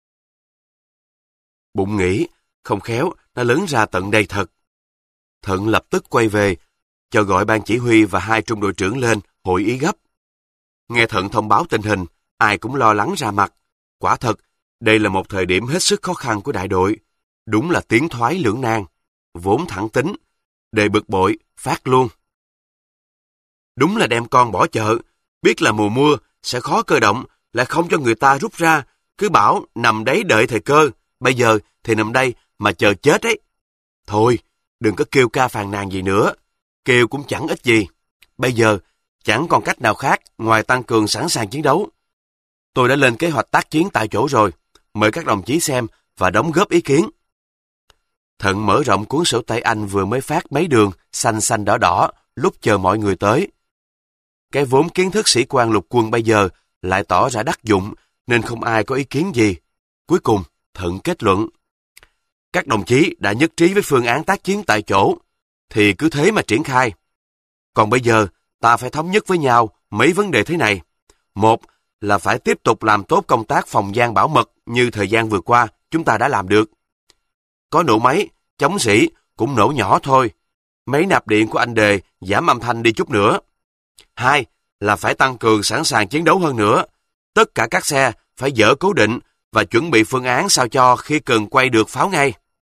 Bụng nghĩ, không khéo, nó lớn ra tận đây thật. Thận lập tức quay về, cho gọi ban chỉ huy và 2 trung đội trưởng lên, hội ý gấp. Nghe Thận thông báo tình hình, ai cũng lo lắng ra mặt. Quả thật, đây là một thời điểm hết sức khó khăn của đại đội. Đúng là tiến thoái lưỡng nan, vốn thẳng tính, đề bực bội, phát luôn. Đúng là đem con bỏ chợ, biết là mùa mưa sẽ khó cơ động, lại không cho người ta rút ra, cứ bảo nằm đấy đợi thời cơ, bây giờ thì nằm đây mà chờ chết ấy. Thôi, đừng có kêu ca phàn nàn gì nữa, kêu cũng chẳng ích gì. Bây giờ chẳng còn cách nào khác ngoài tăng cường sẵn sàng chiến đấu. Tôi đã lên kế hoạch tác chiến tại chỗ rồi, mời các đồng chí xem và đóng góp ý kiến. Thận mở rộng cuốn sổ tay anh vừa mới phát mấy đường xanh xanh đỏ đỏ lúc chờ mọi người tới. Cái vốn kiến thức sĩ quan lục quân bây giờ lại tỏ ra đắc dụng nên không ai có ý kiến gì. Cuối cùng, Thận kết luận. Các đồng chí đã nhất trí với phương án tác chiến tại chỗ, thì cứ thế mà triển khai. Còn bây giờ, ta phải thống nhất với nhau mấy vấn đề thế này. Một là phải tiếp tục làm tốt công tác phòng gian bảo mật như thời gian vừa qua chúng ta đã làm được. Có nổ máy, chống sĩ cũng nổ nhỏ thôi. Máy nạp điện của anh Đề giảm âm thanh đi chút nữa. 2 là phải tăng cường sẵn sàng chiến đấu hơn nữa. Tất cả các xe phải dỡ cố định và chuẩn bị phương án sao cho khi cần quay được pháo ngay.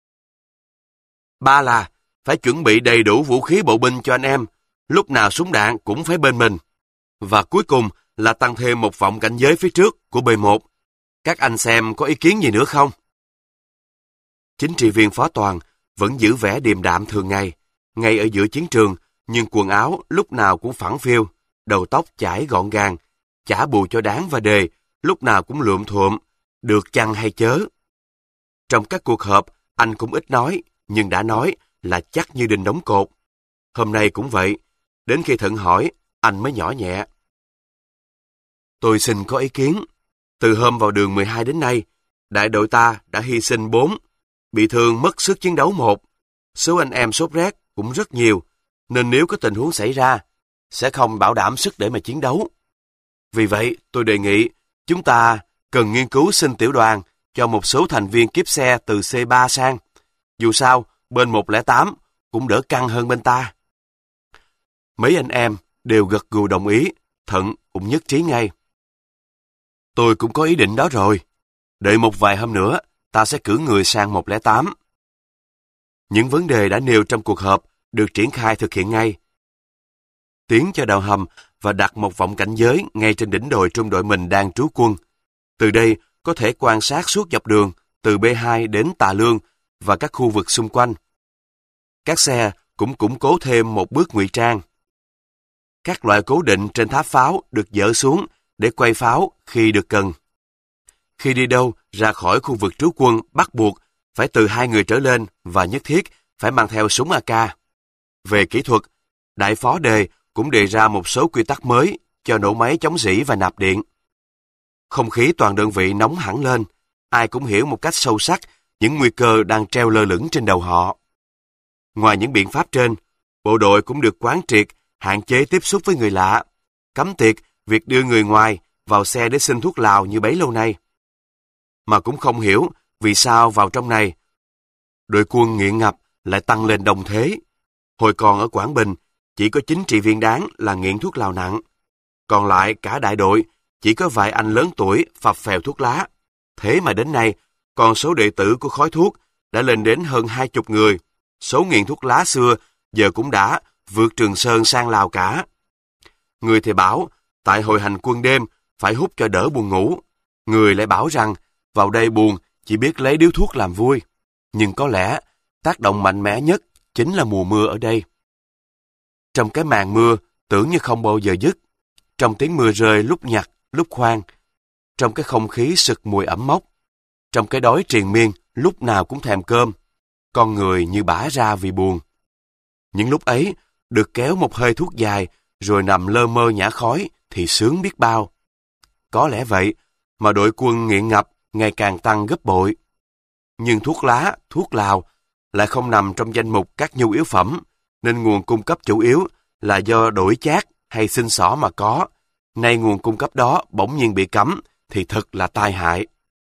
3 là phải chuẩn bị đầy đủ vũ khí bộ binh cho anh em, lúc nào súng đạn cũng phải bên mình. Và cuối cùng là tăng thêm một vọng cảnh giới phía trước của B1. Các anh xem có ý kiến gì nữa không? Chính trị viên Phó Toàn vẫn giữ vẻ điềm đạm thường ngày, ngay ở giữa chiến trường, nhưng quần áo lúc nào cũng phẳng phiu, đầu tóc chải gọn gàng, chả bù cho Đáng và Đề, lúc nào cũng lượm thuộm, được chăng hay chớ. Trong các cuộc họp, anh cũng ít nói, nhưng đã nói là chắc như đinh đóng cột. Hôm nay cũng vậy, đến khi Thận hỏi, anh mới nhỏ nhẹ. Tôi xin có ý kiến. Từ hôm vào đường 12 đến nay, đại đội ta đã hy sinh 4, bị thương mất sức chiến đấu 1. Số anh em sốt rét cũng rất nhiều, nên nếu có tình huống xảy ra, sẽ không bảo đảm sức để mà chiến đấu. Vì vậy, tôi đề nghị chúng ta cần nghiên cứu xin tiểu đoàn cho một số thành viên kiếp xe từ C3 sang. Dù sao, bên 108 cũng đỡ căng hơn bên ta. Mấy anh em đều gật gù đồng ý, Thận cũng nhất trí ngay. Tôi cũng có ý định đó rồi. Đợi một vài hôm nữa, ta sẽ cử người sang 108. Những vấn đề đã nêu trong cuộc họp được triển khai thực hiện ngay. Tiến cho đào hầm và đặt một vọng cảnh giới ngay trên đỉnh đồi trung đội mình đang trú quân. Từ đây có thể quan sát suốt dọc đường từ B2 đến Tà Lương và các khu vực xung quanh. Các xe cũng củng cố thêm một bước ngụy trang. các loại cố định trên tháp pháo được dỡ xuống để quay pháo khi được cần. Khi đi đâu ra khỏi khu vực trú quân bắt buộc phải từ 2 người trở lên và nhất thiết phải mang theo súng AK. Về kỹ thuật, đại phó đề cũng đề ra một số quy tắc mới cho nổ máy chống rỉ và nạp điện. Không khí toàn đơn vị nóng hẳn lên, ai cũng hiểu một cách sâu sắc những nguy cơ đang treo lơ lửng trên đầu họ. Ngoài những biện pháp trên, bộ đội cũng được quán triệt hạn chế tiếp xúc với người lạ, cấm tiệt việc đưa người ngoài vào xe để xin thuốc lào như bấy lâu nay. Mà cũng không hiểu vì sao vào trong này, đội quân nghiện ngập lại tăng lên đồng thế. Hồi còn ở Quảng Bình, chỉ có chính trị viên đáng là nghiện thuốc lào nặng. Còn lại cả đại đội, chỉ có vài anh lớn tuổi phập phèo thuốc lá. Thế mà đến nay, con số đệ tử của khói thuốc đã lên đến hơn 20 người. Số nghiện thuốc lá xưa giờ cũng đã vượt Trường Sơn sang Lào cả. Người thì bảo, tại hội hành quân đêm phải hút cho đỡ buồn ngủ. Người lại bảo rằng, vào đây buồn chỉ biết lấy điếu thuốc làm vui. Nhưng có lẽ, tác động mạnh mẽ nhất chính là mùa mưa ở đây. Trong cái màn mưa tưởng như không bao giờ dứt. Trong tiếng mưa rơi lúc nhặt, lúc khoan. Trong cái không khí sực mùi ẩm mốc. Trong cái đói triền miên lúc nào cũng thèm cơm. Con người như bã ra vì buồn. Những lúc ấy, được kéo một hơi thuốc dài rồi nằm lơ mơ nhả khói thì sướng biết bao. Có lẽ vậy mà đội quân nghiện ngập ngày càng tăng gấp bội. Nhưng thuốc lá, thuốc lào lại không nằm trong danh mục các nhu yếu phẩm, nên nguồn cung cấp chủ yếu là do đổi chác hay xin xỏ mà có. Nay nguồn cung cấp đó bỗng nhiên bị cấm thì thật là tai hại.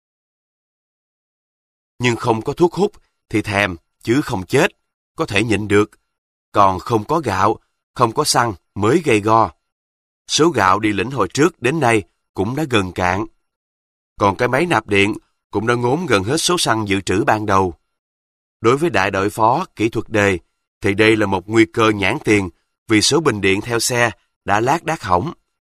Nhưng không có thuốc hút thì thèm chứ không chết, có thể nhịn được. Còn không có gạo, không có xăng mới gây go. Số gạo đi lĩnh hồi trước đến nay cũng đã gần cạn. Còn cái máy nạp điện cũng đã ngốn gần hết số xăng dự trữ ban đầu. Đối với đại đội phó kỹ thuật đề, thì đây là một nguy cơ nhãn tiền vì số bình điện theo xe đã lác đác hỏng.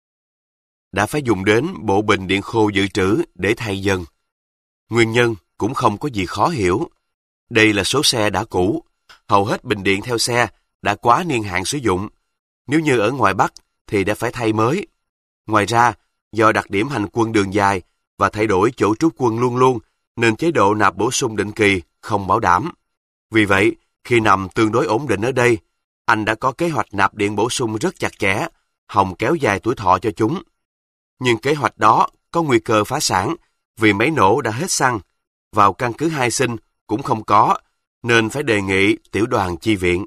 Đã phải dùng đến bộ bình điện khô dự trữ để thay dần. Nguyên nhân cũng không có gì khó hiểu. Đây là số xe đã cũ, hầu hết bình điện theo xe đã quá niên hạn sử dụng. Nếu như ở ngoài Bắc thì đã phải thay mới. Ngoài ra, do đặc điểm hành quân đường dài và thay đổi chỗ trú quân luôn luôn, nên chế độ nạp bổ sung định kỳ không bảo đảm. Vì vậy, khi nằm tương đối ổn định ở đây, anh đã có kế hoạch nạp điện bổ sung rất chặt chẽ, hòng kéo dài tuổi thọ cho chúng. Nhưng kế hoạch đó có nguy cơ phá sản vì máy nổ đã hết xăng, vào căn cứ Hai Sinh cũng không có, nên phải đề nghị tiểu đoàn chi viện.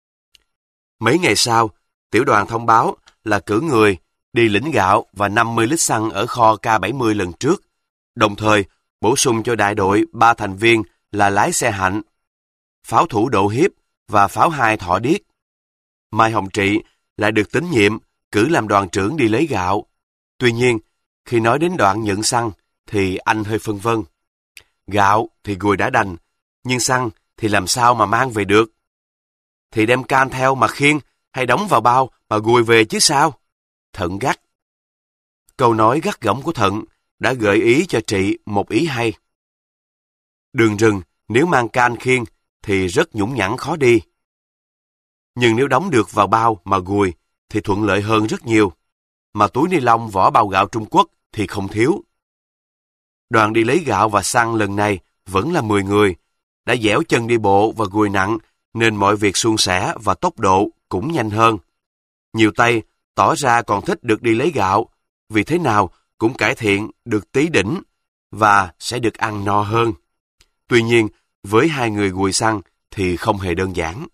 Mấy ngày sau, tiểu đoàn thông báo là cử người đi lĩnh gạo và 50 lít xăng ở kho K70 lần trước, đồng thời bổ sung cho đại đội 3 thành viên là lái xe Hạnh, pháo thủ Độ Hiếp và pháo 2 Thọ Điếc. Mai Hồng Trị lại được tín nhiệm cử làm đoàn trưởng đi lấy gạo. Tuy nhiên, khi nói đến đoạn nhận xăng thì anh hơi phân vân. Gạo thì gùi đã đành, nhưng xăng thì làm sao mà mang về được? Thì đem can theo mà khiêng hay đóng vào bao mà gùi về chứ sao? Thận gắt. Câu nói gắt gỏng của Thận đã gợi ý cho Trị một ý hay. Đường rừng nếu mang can khiêng thì rất nhũng nhẵn khó đi. Nhưng nếu đóng được vào bao mà gùi thì thuận lợi hơn rất nhiều. Mà túi ni lông vỏ bao gạo Trung Quốc thì không thiếu. Đoàn đi lấy gạo và xăng lần này vẫn là 10 người, đã dẻo chân đi bộ và gùi nặng nên mọi việc suôn sẻ và tốc độ cũng nhanh hơn. Nhiều tay tỏ ra còn thích được đi lấy gạo, vì thế nào cũng cải thiện được tí đỉnh và sẽ được ăn no hơn. Tuy nhiên, với 2 người gùi xăng thì không hề đơn giản.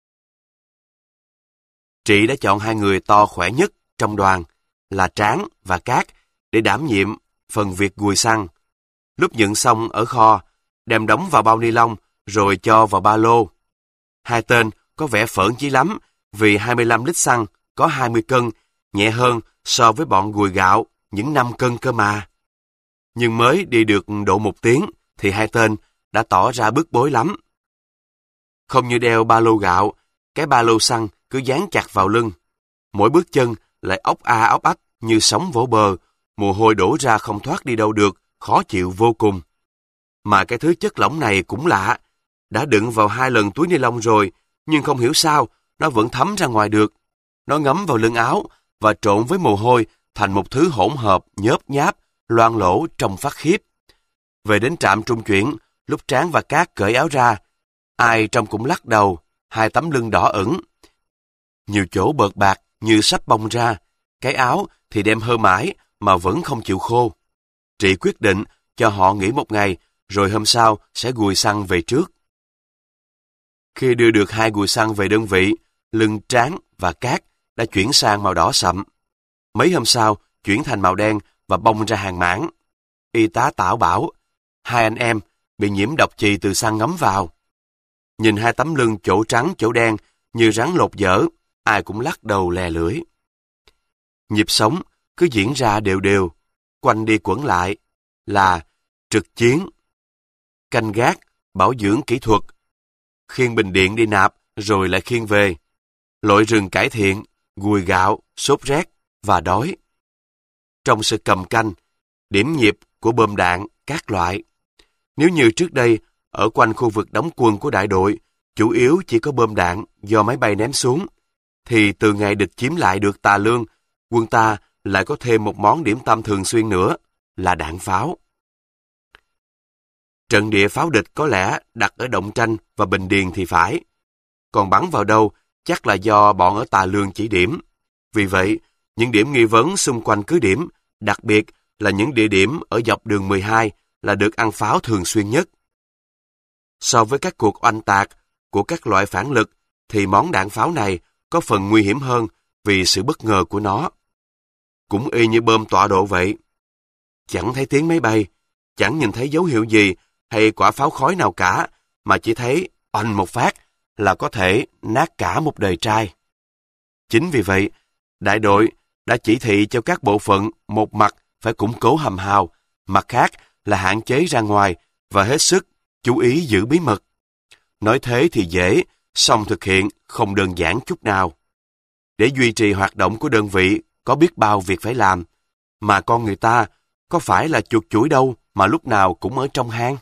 Trị đã chọn 2 người to khỏe nhất trong đoàn là Tráng và Cát để đảm nhiệm phần việc gùi xăng. Lúc nhận xong ở kho, đem đóng vào bao ni lông rồi cho vào ba lô. 2 tên có vẻ phởn chí lắm vì 25 lít xăng có 20 cân, nhẹ hơn so với bọn gùi gạo những 5 cân cơ mà. Nhưng mới đi được độ 1 tiếng thì 2 tên đã tỏ ra bức bối lắm. Không như đeo ba lô gạo, cái ba lô xăng cứ dán chặt vào lưng. Mỗi bước chân lại ốc a ốc ách như sóng vỗ bờ, mồ hôi đổ ra không thoát đi đâu được, khó chịu vô cùng. Mà cái thứ chất lỏng này cũng lạ, đã đựng vào 2 lần túi ni lông rồi, nhưng không hiểu sao nó vẫn thấm ra ngoài được. Nó ngấm vào lưng áo và trộn với mồ hôi thành một thứ hỗn hợp nhớp nháp, loang lổ trông phát khiếp. Về đến trạm trung chuyển, lúc Tráng và Cát cởi áo ra, ai trông cũng lắc đầu, hai tấm lưng đỏ ửng. Nhiều chỗ bợt bạc như sắp bong ra, cái áo thì đem hơ mãi mà vẫn không chịu khô. Trị quyết định cho họ nghỉ một ngày, rồi hôm sau sẽ gùi xăng về trước. Khi đưa được 2 gùi xăng về đơn vị, lưng Tráng và Cát đã chuyển sang màu đỏ sậm. Mấy hôm sau, chuyển thành màu đen và bong ra hàng mảng. Y tá Tảo bảo, 2 anh em bị nhiễm độc chì từ xăng ngấm vào. Nhìn 2 tấm lưng chỗ trắng chỗ đen như rắn lột dở, ai cũng lắc đầu lè lưỡi. Nhịp sống cứ diễn ra đều đều, quanh đi quẩn lại, là trực chiến, canh gác, bảo dưỡng kỹ thuật, khiêng bình điện đi nạp rồi lại khiêng về, lội rừng cải thiện, gùi gạo, sốt rét và đói. Trong sự cầm canh, điểm nhịp của bom đạn các loại. Nếu như trước đây, ở quanh khu vực đóng quân của đại đội, chủ yếu chỉ có bom đạn do máy bay ném xuống, thì từ ngày địch chiếm lại được Tà Lương, quân ta lại có thêm một món điểm tâm thường xuyên nữa, là đạn pháo. Trận địa pháo địch có lẽ đặt ở Động Tranh và Bình Điền thì phải. Còn bắn vào đâu chắc là do bọn ở Tà Lương chỉ điểm. Vì vậy, những điểm nghi vấn xung quanh cứ điểm, đặc biệt là những địa điểm ở dọc đường 12 là được ăn pháo thường xuyên nhất. So với các cuộc oanh tạc của các loại phản lực, thì món đạn pháo này có phần nguy hiểm hơn vì sự bất ngờ của nó. Cũng y như bom tọa độ vậy. Chẳng thấy tiếng máy bay, chẳng nhìn thấy dấu hiệu gì hay quả pháo khói nào cả, mà chỉ thấy oanh một phát là có thể nát cả một đời trai. Chính vì vậy, đại đội đã chỉ thị cho các bộ phận một mặt phải củng cố hầm hào, mặt khác là hạn chế ra ngoài và hết sức chú ý giữ bí mật. Nói thế thì dễ, song thực hiện không đơn giản chút nào. Để duy trì hoạt động của đơn vị có biết bao việc phải làm, mà con người ta có phải là chuột chuỗi đâu mà lúc nào cũng ở trong hang.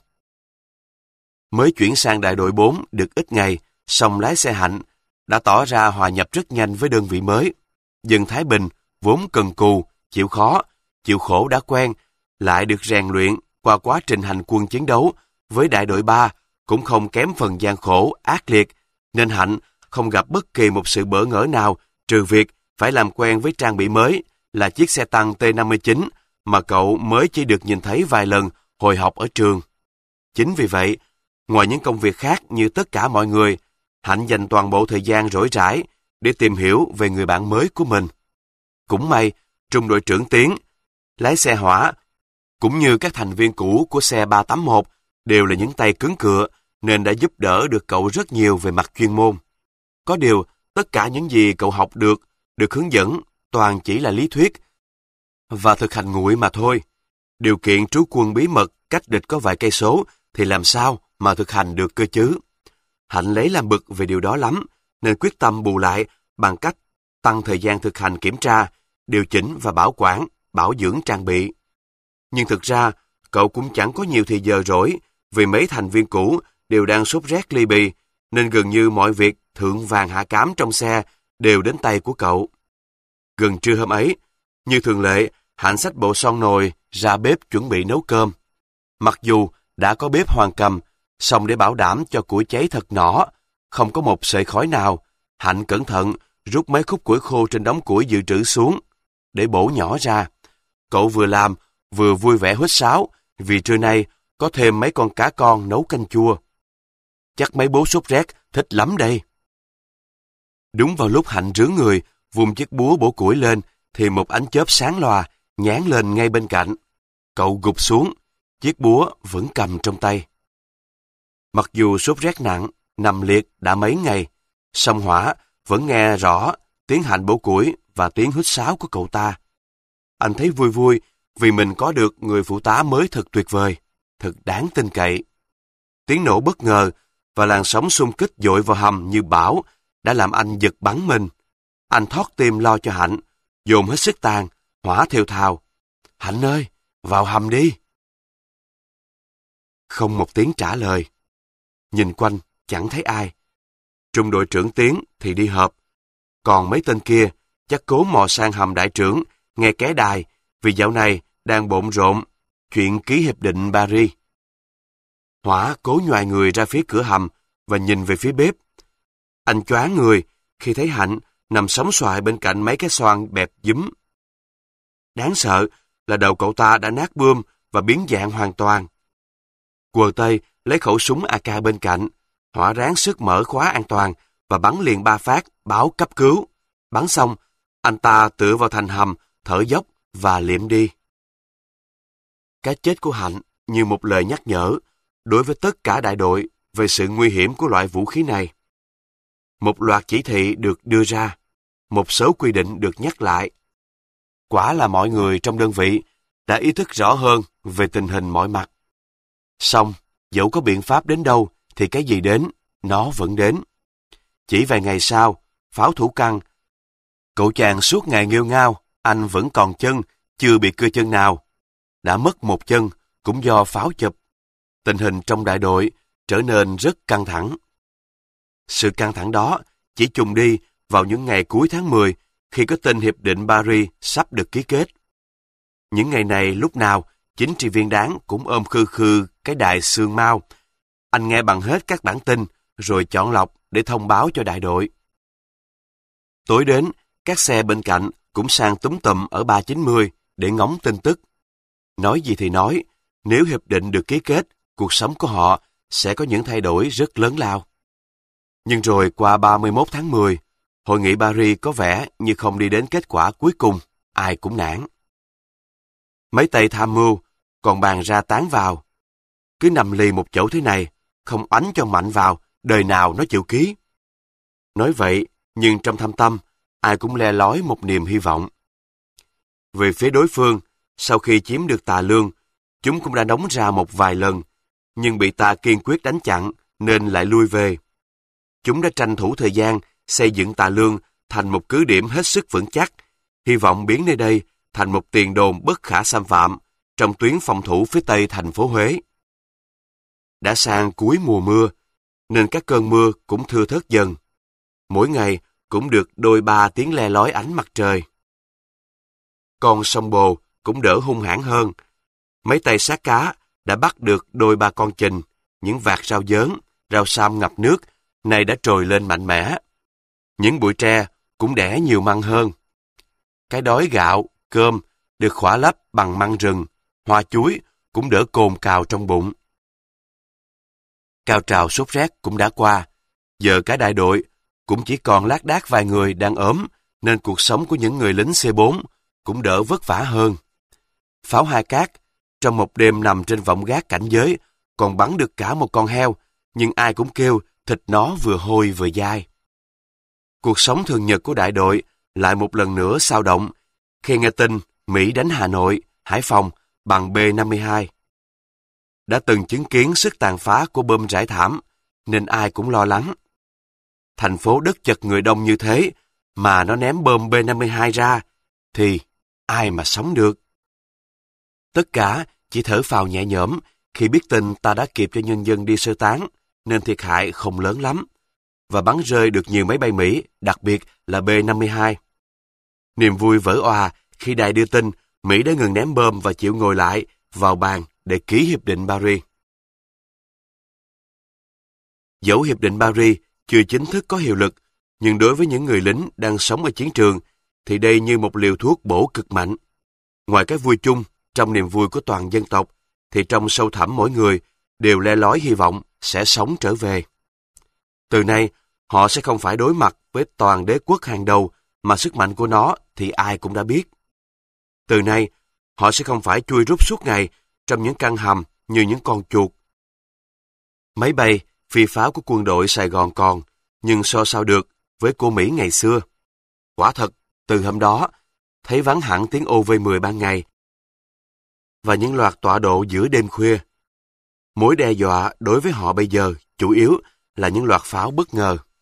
Mới chuyển sang đại đội 4 được ít ngày, song lái xe Hạnh đã tỏ ra hòa nhập rất nhanh với đơn vị mới. Dân Thái Bình vốn cần cù, chịu khó, chịu khổ đã quen, lại được rèn luyện qua quá trình hành quân chiến đấu với đại đội 3 cũng không kém phần gian khổ, ác liệt, nên Hạnh không gặp bất kỳ một sự bỡ ngỡ nào trừ việc phải làm quen với trang bị mới là chiếc xe tăng T-59 mà cậu mới chỉ được nhìn thấy vài lần hồi học ở trường. Chính vì vậy, ngoài những công việc khác như tất cả mọi người, Hạnh dành toàn bộ thời gian rỗi rãi để tìm hiểu về người bạn mới của mình. Cũng may, trung đội trưởng Tiến, lái xe hỏa, cũng như các thành viên cũ của xe 381 đều là những tay cứng cựa nên đã giúp đỡ được cậu rất nhiều về mặt chuyên môn. Có điều, tất cả những gì cậu học được hướng dẫn toàn chỉ là lý thuyết và thực hành nguội mà thôi. Điều kiện trú quân bí mật cách địch có vài cây số thì làm sao mà thực hành được cơ chứ? Hạnh lấy làm bực về điều đó lắm, nên quyết tâm bù lại bằng cách tăng thời gian thực hành kiểm tra, điều chỉnh và bảo quản, bảo dưỡng trang bị. Nhưng thực ra, cậu cũng chẳng có nhiều thì giờ rỗi, vì mấy thành viên cũ đều đang sốt rét ly bì, nên gần như mọi việc thượng vàng hạ cám trong xe đều đến tay của cậu. Gần trưa hôm ấy, như thường lệ, Hạnh xách bộ son nồi ra bếp chuẩn bị nấu cơm. Mặc dù đã có bếp hoàng cầm, song để bảo đảm cho củi cháy thật nỏ, không có một sợi khói nào, Hạnh cẩn thận rút mấy khúc củi khô trên đống củi dự trữ xuống, để bổ nhỏ ra. Cậu vừa làm, vừa vui vẻ huýt sáo, vì trưa nay có thêm mấy con cá con nấu canh chua. Chắc mấy bố sốt rét thích lắm đây. Đúng vào lúc Hạnh rướn người, vung chiếc búa bổ củi lên, thì một ánh chớp sáng loà nhán lên ngay bên cạnh. Cậu gục xuống, chiếc búa vẫn cầm trong tay. Mặc dù sốt rét nặng, nằm liệt đã mấy ngày, song Hỏa vẫn nghe rõ tiếng Hạnh bổ củi và tiếng huýt sáo của cậu ta. Anh thấy vui vui vì mình có được người phụ tá mới thật tuyệt vời, thật đáng tin cậy. Tiếng nổ bất ngờ và làn sóng xung kích dội vào hầm như bão đã làm anh giật bắn mình. Anh thót tim lo cho Hạnh, dồn hết sức tàn, Hỏa thều thào: "Hạnh ơi, vào hầm đi." Không một tiếng trả lời. Nhìn quanh, chẳng thấy ai. Trung đội trưởng Tiến thì đi họp. Còn mấy tên kia, chắc cố mò sang hầm đại trưởng, nghe ké đài, vì dạo này đang bộn rộn chuyện ký hiệp định Paris. Hỏa cố nhoài người ra phía cửa hầm và nhìn về phía bếp. Anh choáng người khi thấy Hạnh nằm sóng xoài bên cạnh mấy cái xoan bẹp dúm. Đáng sợ là đầu cậu ta đã nát bươm và biến dạng hoàn toàn. Quờ tay lấy khẩu súng AK bên cạnh, Hỏa ráng sức mở khóa an toàn và bắn liền 3 phát báo cấp cứu. Bắn xong, anh ta tựa vào thành hầm, thở dốc và liệm đi. Cái chết của Hạnh như một lời nhắc nhở đối với tất cả đại đội về sự nguy hiểm của loại vũ khí này. Một loạt chỉ thị được đưa ra, một số quy định được nhắc lại. Quả là mọi người trong đơn vị đã ý thức rõ hơn về tình hình mọi mặt. Song, dẫu có biện pháp đến đâu thì cái gì đến, nó vẫn đến. Chỉ vài ngày sau, pháo thủ Căn, cậu chàng suốt ngày nghêu ngao, anh vẫn còn chân, chưa bị cưa chân nào. Đã mất một chân, cũng do pháo chụp. Tình hình trong đại đội trở nên rất căng thẳng. Sự căng thẳng đó chỉ trùng đi vào những ngày cuối tháng 10 khi có tin Hiệp định Paris sắp được ký kết. Những ngày này lúc nào, chính trị viên Đáng cũng ôm khư khư cái đài xương mau. Anh nghe bằng hết các bản tin rồi chọn lọc để thông báo cho đại đội. Tối đến, các xe bên cạnh cũng sang túm tụm ở 390 để ngóng tin tức. Nói gì thì nói, nếu hiệp định được ký kết, cuộc sống của họ sẽ có những thay đổi rất lớn lao. Nhưng rồi qua 31 tháng 10, hội nghị Paris có vẻ như không đi đến kết quả cuối cùng, ai cũng nản. Mấy tay tham mưu còn bàn ra tán vào. Cứ nằm lì một chỗ thế này, không oánh cho mạnh vào, đời nào nó chịu ký. Nói vậy, nhưng trong thâm tâm, ai cũng le lói một niềm hy vọng. Về phía đối phương, sau khi chiếm được Tà Lương, chúng cũng đã đóng ra một vài lần, nhưng bị ta kiên quyết đánh chặn nên lại lui về. Chúng đã tranh thủ thời gian xây dựng Tà Lương thành một cứ điểm hết sức vững chắc, hy vọng biến nơi đây thành một tiền đồn bất khả xâm phạm trong tuyến phòng thủ phía tây thành phố Huế. Đã sang cuối mùa mưa, nên các cơn mưa cũng thưa thớt dần. Mỗi ngày cũng được đôi ba tiếng le lói ánh mặt trời. Con sông Bồ cũng đỡ hung hãn hơn. Mấy tay sát cá đã bắt được đôi ba con chình, những vạt rau dớn, rau sam ngập nước, này đã trồi lên mạnh mẽ. Những bụi tre cũng đẻ nhiều măng hơn. Cái đói gạo, cơm được khỏa lấp bằng măng rừng, hoa chuối cũng đỡ cồn cào trong bụng. Cao trào sốt rét cũng đã qua. Giờ cả đại đội cũng chỉ còn lác đác vài người đang ốm, nên cuộc sống của những người lính C4 cũng đỡ vất vả hơn. Pháo Hai Cát, trong một đêm nằm trên vọng gác cảnh giới, còn bắn được cả một con heo, nhưng ai cũng kêu thịt nó vừa hôi vừa dai. Cuộc sống thường nhật của đại đội lại một lần nữa xao động khi nghe tin Mỹ đánh Hà Nội, Hải Phòng bằng B-52. Đã từng chứng kiến sức tàn phá của bom rải thảm, nên ai cũng lo lắng. Thành phố đất chật người đông như thế, mà nó ném bom B-52 ra, thì ai mà sống được? Tất cả chỉ thở phào nhẹ nhõm khi biết tin ta đã kịp cho nhân dân đi sơ tán, nên thiệt hại không lớn lắm, và bắn rơi được nhiều máy bay Mỹ, đặc biệt là B-52. Niềm vui vỡ òa khi đài đưa tin Mỹ đã ngừng ném bom và chịu ngồi lại vào bàn để ký Hiệp định Paris. Dẫu Hiệp định Paris chưa chính thức có hiệu lực, nhưng đối với những người lính đang sống ở chiến trường, thì đây như một liều thuốc bổ cực mạnh. Ngoài cái vui chung, trong niềm vui của toàn dân tộc, thì trong sâu thẳm mỗi người đều le lói hy vọng sẽ sống trở về. Từ nay, họ sẽ không phải đối mặt với toàn đế quốc hàng đầu mà sức mạnh của nó thì ai cũng đã biết. Từ nay, họ sẽ không phải chui rút suốt ngày trong những căn hầm như những con chuột. Máy bay, phi pháo của quân đội Sài Gòn còn, nhưng so sao được với cô Mỹ ngày xưa. Quả thật, từ hôm đó, thấy vắng hẳn tiếng OV-10 ban ngày và những loạt tọa độ giữa đêm khuya. Mối đe dọa đối với họ bây giờ chủ yếu là những loạt pháo bất ngờ.